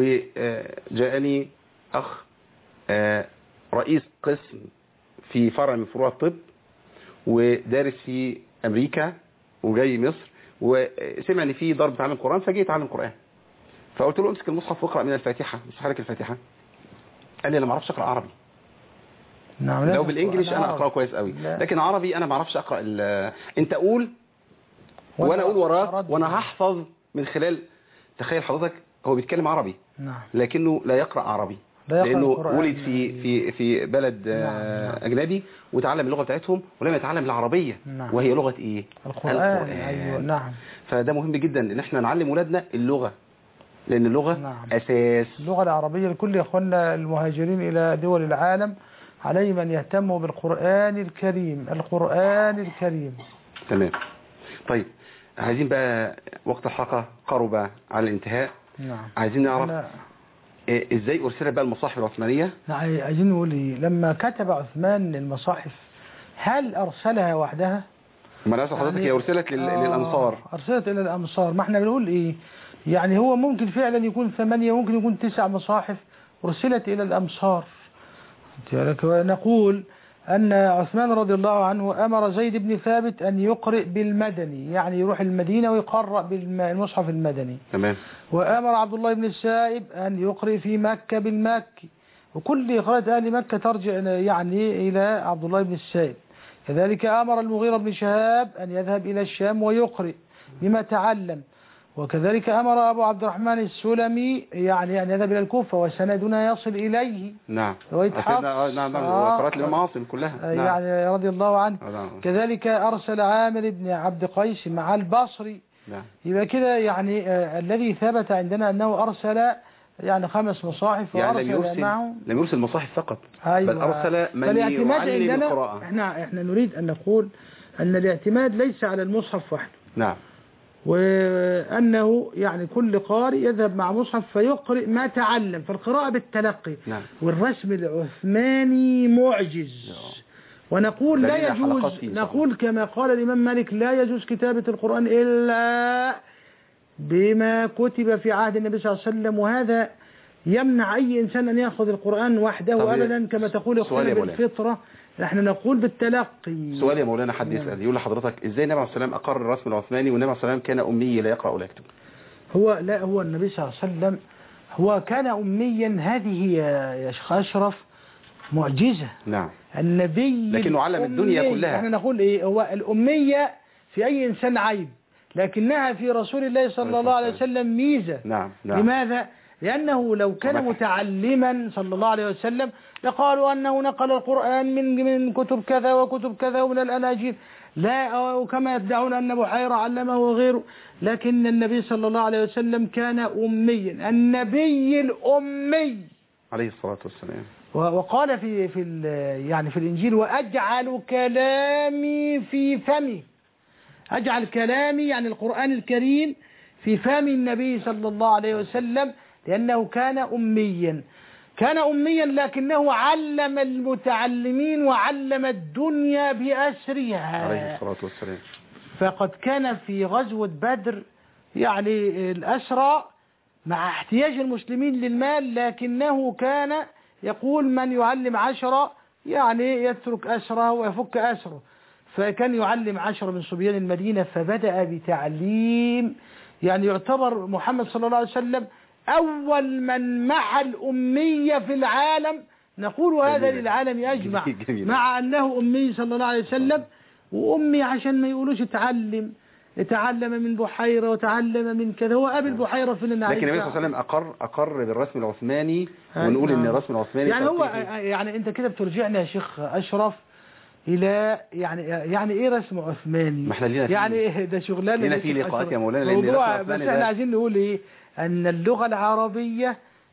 وجاءني أخ آه رئيس قسم في فرع من فروع الطب ودارس في أمريكا وجاي مصر وسمع ان في ضرب تعلم قرآن فجاي يتعلم قرآن. فقلت له امسك المصحف واقرأ من الفاتحة مش حرك الفاتحة. قال لي انا ما اعرفش اقرا عربي. نعم. لو بالانجليش انا اقراه كويس قوي لكن عربي انا ما اعرفش اقرا. انت قول وانا اقول وراك وانا هحفظ من خلال. تخيل حضرتك هو بيتكلم عربي نعم. لكنه لا يقرأ عربي لانه ولد في في في بلد نعم. اجنبي وتعلم اللغه بتاعتهم ولم يتعلم العربيه نعم. وهي لغه ايه؟ القرآن. القرآن. أيوة. نعم. فده مهم جدا ان احنا نعلم اولادنا اللغه لأن اللغة نعم. أساس. اللغة العربية لكل إخواننا المهاجرين إلى دول العالم عليهم أن يهتموا بالقرآن الكريم. القرآن الكريم. تمام. طيب عايزين بقى وقت الحلقة قرب على الانتهاء. نعم. عايزين نعرف لا. إيه إزاي أرسلت بقى المصاحف العثمانية؟ نعم. عايزين نقول إيه لما كتب عثمان المصاحف هل أرسلها وحدها؟ ما أنا أسأل حضرتك هي يعني أرسلت لل... آه للأمصار. أرسلت إلى الأمصار. ما احنا بنقول إيه يعني هو ممكن فعلا يكون ثمانية ممكن يكون تسع مصاحف أرسلت إلى الأمصار. نقول أن عثمان رضي الله عنه أمر زيد بن ثابت أن يقرئ بالمدني يعني يروح المدينة ويقرأ بالمصحف المدني. تمام. وأمر عبد الله بن السائب أن يقرئ في مكة بالمكي وكل قراءة أهل مكة ترجع يعني إلى عبد الله بن السائب. كذلك أمر المغيرة بن شهاب أن يذهب إلى الشام ويقرئ بما تعلم. وكذلك أمر أبو عبد الرحمن السلمي يعني أن يذهب إلى الكوفة وسندنا يصل إليه. نعم. رواية حفص. نعم نعم قرأت الإمام عاصم كلها. نعم. يعني رضي الله عنه. نعم. كذلك أرسل عامر بن عبد قيس مع البصري نعم. يبقى كده يعني آه الذي ثبت عندنا أنه أرسل يعني خمس مصاحف يعني لم وأرسل يرسل معه لم يرسل مصاحف فقط. أيوة. بل أرسل من فالاعتماد يعلم عندنا القراءة. احنا, احنا نريد أن نقول أن الاعتماد ليس على المصحف وحده. نعم. وأنه يعني كل قارئ يذهب مع مصحف فيقرئ ما تعلم، فالقراءة بالتلقي. نعم. والرسم العثماني معجز. ونقول لا يجوز، نقول كما قال الإمام مالك لا يجوز كتابة القرآن إلا بما كتب في عهد النبي صلى الله عليه وسلم، وهذا يمنع أي إنسان أن يأخذ القرآن وحده أبدا كما تقول اختنا بالفطرة. نحن نقول بالتلقي. سؤال يا مولانا، حد يسأل يقول لحضرتك ازاي النبي عليه السلام أقر الرسم العثماني والنبي عليه السلام كان أمي لا يقرأ ولا يكتب؟ هو لا هو النبي صلى الله عليه وسلم هو كان أميا، هذه يا شيخ أشرف معجزة. نعم. النبي لكنه علم الدنيا كلها. احنا نقول ايه، هو الأمية في أي إنسان عيب، لكنها في رسول الله صلى الله عليه وسلم ميزة. نعم. نعم. لماذا؟ لأنه لو كان متعلما صلى الله عليه وسلم لقالوا أنه نقل القرآن من من كتب كذا وكتب كذا ومن الأناجيل، لا وكما يدعون أن بحيرة علمه وغيره، لكن النبي صلى الله عليه وسلم كان أميا، النبي الأمي عليه الصلاة والسلام. وقال في في يعني في الإنجيل وأجعل كلامي في فمي، أجعل كلامي يعني القرآن الكريم في فم النبي صلى الله عليه وسلم، لأنه كان أميا، كان أميا لكنه علم المتعلمين وعلم الدنيا بأسرها عليه الصلاة والسلام. فقد كان في غزوة بدر يعني الأسرى مع احتياج المسلمين للمال، لكنه كان يقول من يعلم عشرة يعني يترك أسره ويفك أسره، فكان يعلم عشرة من صبيان المدينة، فبدأ بتعليم يعني يعتبر محمد صلى الله عليه وسلم أول من محى الأمية في العالم، نقول هذا للعالم أجمع، مع أنه أمي صلى الله عليه وسلم، وأمي عشان ما يقولوش اتعلم اتعلم من بحيرة وتعلم من كذا، هو أبي البحيرة في النعيم. لكن النبي صلى الله عليه وسلم أقر أقر بالرسم العثماني، ونقول إن الرسم العثماني يعني هو يعني أنت كده بترجعنا يا شيخ أشرف إلى يعني يعني إيه رسم عثماني؟ ما احنا لينا يعني إيه ده شغلانة لينا في لقاءات يا مولانا، موضوع بس احنا عايزين نقول إيه، أن اللغة العربية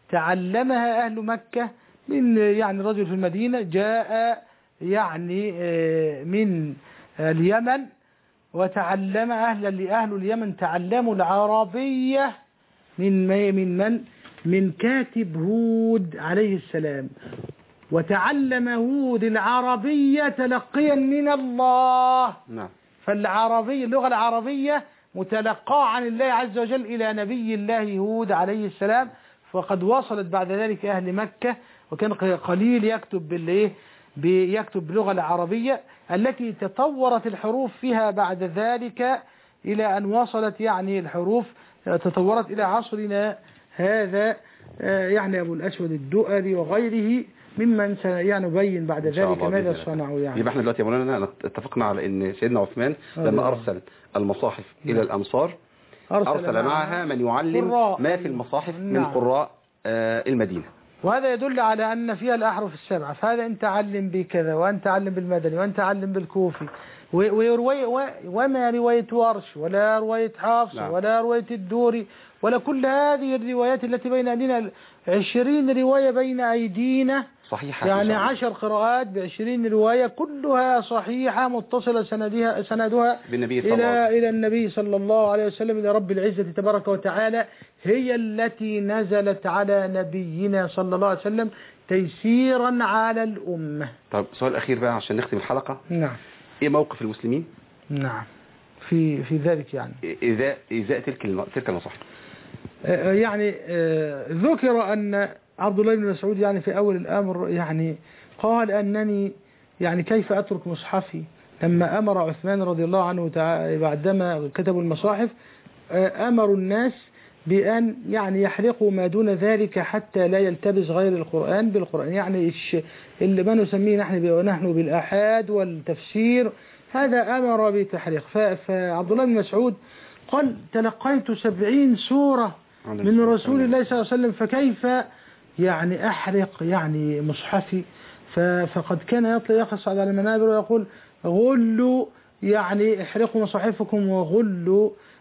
تعلمها أهل مكة من يعني رجل في المدينة جاء يعني من اليمن وتعلم أهل أهل اليمن تعلموا العربية من من من من كاتب هود عليه السلام، وتعلم هود العربية تلقيا من الله. نعم. فالعربية اللغة العربية متلقاة عن الله عز وجل إلى نبي الله هود عليه السلام، فقد وصلت بعد ذلك أهل مكة، وكان قليل يكتب بالإيه بيكتب باللغة العربية التي تطورت الحروف فيها بعد ذلك إلى أن وصلت يعني الحروف تطورت إلى عصرنا هذا، يعني أبو الأسود الدؤلي وغيره ممن سيبين بعد ذلك ماذا صنعوا. يعني يبقى احنا دلوقتي يا مولانا اتفقنا على ان سيدنا عثمان لما ارسل المصاحف الى الامصار ارسل, أرسل معها من يعلم ما في المصاحف من قراء المدينة، وهذا يدل على أن فيها الأحرف السبعة، فهذا أنت علم بكذا وأنت علم بالمدني وأنت علم بالكوفي، ويروي وما رواية ورش ولا رواية حافص ولا رواية الدوري ولا كل هذه الروايات التي بين أيدينا، عشرين رواية بين أيدينا صحيحة، يعني عشر قراءات بعشرين رواية كلها صحيحة متصلة سندها سندها إلى إلى النبي صلى الله عليه وسلم، إلى رب العزة تبارك وتعالى، هي التي نزلت على نبينا صلى الله عليه وسلم تيسيرا على الأمة. طب سؤال أخير بقى عشان نختم الحلقة. نعم. إيه موقف المسلمين؟ نعم. في في ذلك يعني إذا إذا تلك تلك المصاحف. يعني ذكر أن عبد الله بن مسعود يعني في أول الأمر يعني قال أنني يعني كيف أترك مصحفي، لما أمر عثمان رضي الله عنه تعالى بعدما كتبوا المصاحف أمروا الناس بأن يعني يحرقوا ما دون ذلك حتى لا يلتبس غير القرآن بالقرآن، يعني اللي ما نسميه نحن نحن بالآحاد والتفسير هذا أمر بتحريق. فعبد الله بن مسعود قال تلقيت سبعين سورة من رسول الله صلى الله عليه وسلم، فكيف يعني أحرق يعني مصحفي؟ فقد كان يطلع يقصد على المنابر ويقول غلوا يعني احرقوا مصاحفكم وغلوا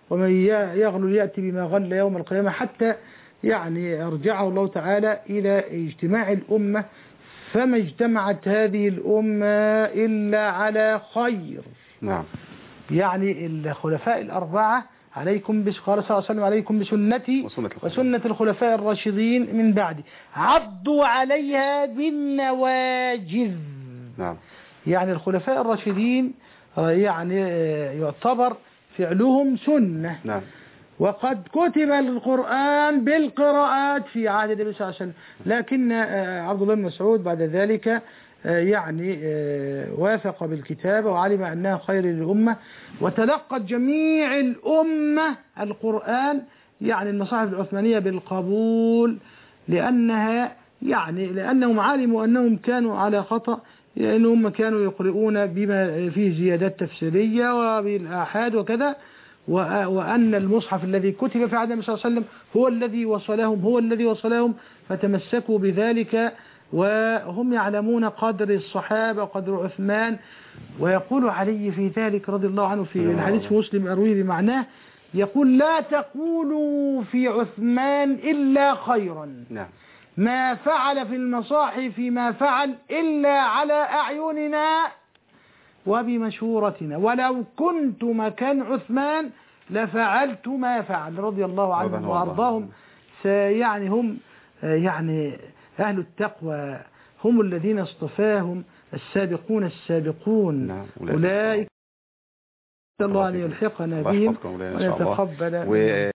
ومن يغل يأتي بما غل يوم القيامة، حتى يعني أرجعه الله تعالى إلى اجتماع الأمة، فما اجتمعت هذه الأمة إلا على خير. نعم. يعني الخلفاء الأربعة عليكم بس قال صلى الله عليه وسلم عليكم بسنتي وسنة, وسنة الخلفاء الراشدين من بعدي عضوا عليها بالنواجذ. نعم. يعني الخلفاء الراشدين يعني يعتبر فعلهم سنة. نعم. وقد كتب القرآن بالقراءات في عهد النبي صلى الله عليه وسلم، لكن عبد الله بن مسعود بعد ذلك يعني وافق بالكتابة وعلم أنها خير للأمة، وتلقت جميع الأمة القرآن يعني المصاحف العثمانية بالقبول، لأنها يعني لأنهم علموا أنهم كانوا على خطأ، لأنهم كانوا يقرؤون بما فيه زيادات تفسيرية وبالآحاد وكذا، وأن المصحف الذي كتب في عهد النبي صلى الله عليه وسلم هو الذي وصلهم هو الذي وصلهم فتمسكوا بذلك، وهم يعلمون قدر الصحابة وقدر عثمان. ويقول علي في ذلك رضي الله عنه في الحديث مسلم أرويه بمعناه، يقول لا تقولوا في عثمان إلا خيرا، ما فعل في المصاحف ما فعل إلا على أعيننا وبمشورتنا، ولو كنت مكان عثمان لفعلت ما فعل رضي الله عنهم وأرضاهم. يعني هم يعني أهل التقوى، هم الذين اصطفاهم السابقون السابقون. نعم. أولئك الله أن يلحقنا بهم ويتقبل و...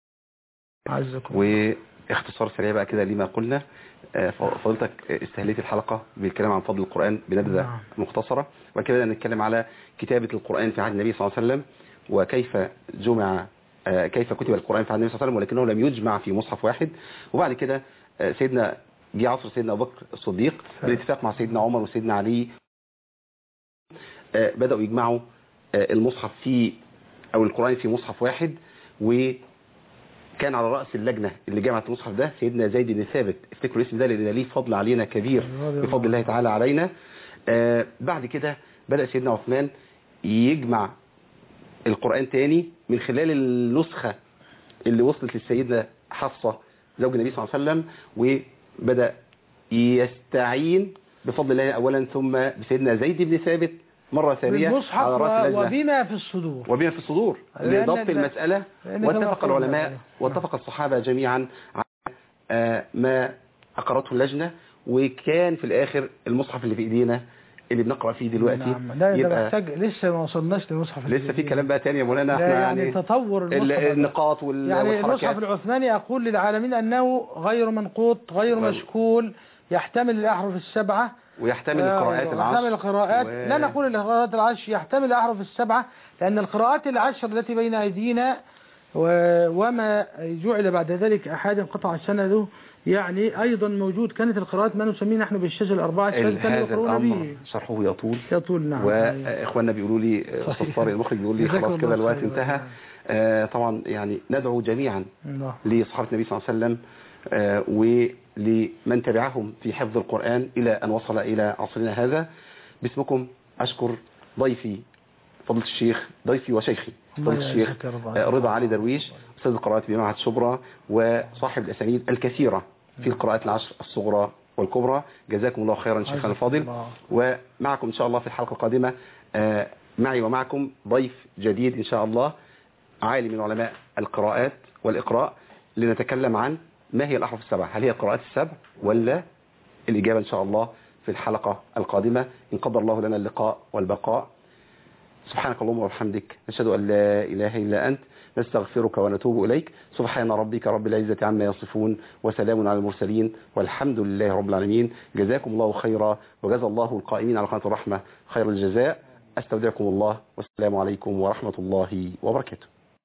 واختصار سريع بقى كده لما قلنا. فضلتك استهليت الحلقة بالكلام عن فضل القرآن بنبذة نعم. مختصرة، وكده نتكلم على كتابة القرآن في عهد النبي صلى الله عليه وسلم، وكيف جمع كيف كتب القرآن في عهد النبي صلى الله عليه وسلم ولكنه لم يجمع في مصحف واحد. وبعد كده سيدنا جه عصر سيدنا أبو بكر الصديق بالاتفاق مع سيدنا عمر وسيدنا علي، بدأوا يجمعوا المصحف في أو القرآن في مصحف واحد، وكان على رأس اللجنة اللي جمعت المصحف ده سيدنا زيد بن ثابت. افتكروا الاسم ده لأن ليه فضل علينا كبير بفضل الله تعالى علينا. بعد كده بدأ سيدنا عثمان يجمع القرآن تاني من خلال النسخة اللي وصلت للسيدة حفصة زوج النبي صلى الله عليه وسلم، وبدأ يستعين بفضل الله أولا ثم بسيدنا زيد بن ثابت مرة ثانية على رأس اللجنة وبما في الصدور وبما في الصدور لضبط المسألة. واتفق العلماء واتفق الصحابة جميعا على ما أقرته اللجنة، وكان في الآخر المصحف اللي في إيدينا اللي بنقرأ فيه دلوقتي. نعم. لا يبقى محتاج لسه ما وصلناش للمصحف، لسه في كلام بقى تاني يا مولانا. احنا يعني, يعني تطور المصحف النقاط وال يعني المصحف العثماني أقول للعالمين أنه غير منقوط غير غير مشكول، يحتمل الأحرف السبعة ويحتمل القراءات العشر. يحتمل القراءات و... لا نقول القراءات العشر، يحتمل الأحرف السبعة، لأن القراءات العشر التي بين أيدينا و... وما جعل بعد ذلك أحد قطع سنده يعني أيضا موجود. كانت القراءات ما نسميه نحن بالشاذ الأربعة، هذا الأمر شرحه يطول يطول نعم. وإخواننا بيقولوا لي أستاذ طارق المخرج بيقول لي خلاص كده الوقت انتهى. آه طبعا يعني ندعو جميعا لصحابة النبي صلى الله عليه وسلم آه ولمن تبعهم في حفظ القرآن إلى أن وصل إلى عصرنا هذا. باسمكم أشكر ضيفي فضيلة الشيخ ضيفي وشيخي فضيلة الشيخ رضا علي درويش أستاذ القراءات بمعهد شبرا وصاحب الأسانيد الكثيرة في القراءات العشر الصغرى والكبرى. جزاكم الله خيرا شيخنا الفاضل. ومعكم إن شاء الله في الحلقة القادمة آه معي ومعكم ضيف جديد إن شاء الله، عالم من علماء القراءات والإقراء، لنتكلم عن ما هي الأحرف السبع، هل هي القراءات السبع ولا؟ الإجابة إن شاء الله في الحلقة القادمة إن قدر الله لنا اللقاء والبقاء. سبحانك اللهم وبحمدك نشهد أن لا إله إلا أنت نستغفرك ونتوب إليك. سبحان ربك رب العزة عما يصفون وسلام على المرسلين والحمد لله رب العالمين. جزاكم الله خيرا وجزى الله القائمين على قناة الرحمة خير الجزاء. أستودعكم الله والسلام عليكم ورحمة الله وبركاته.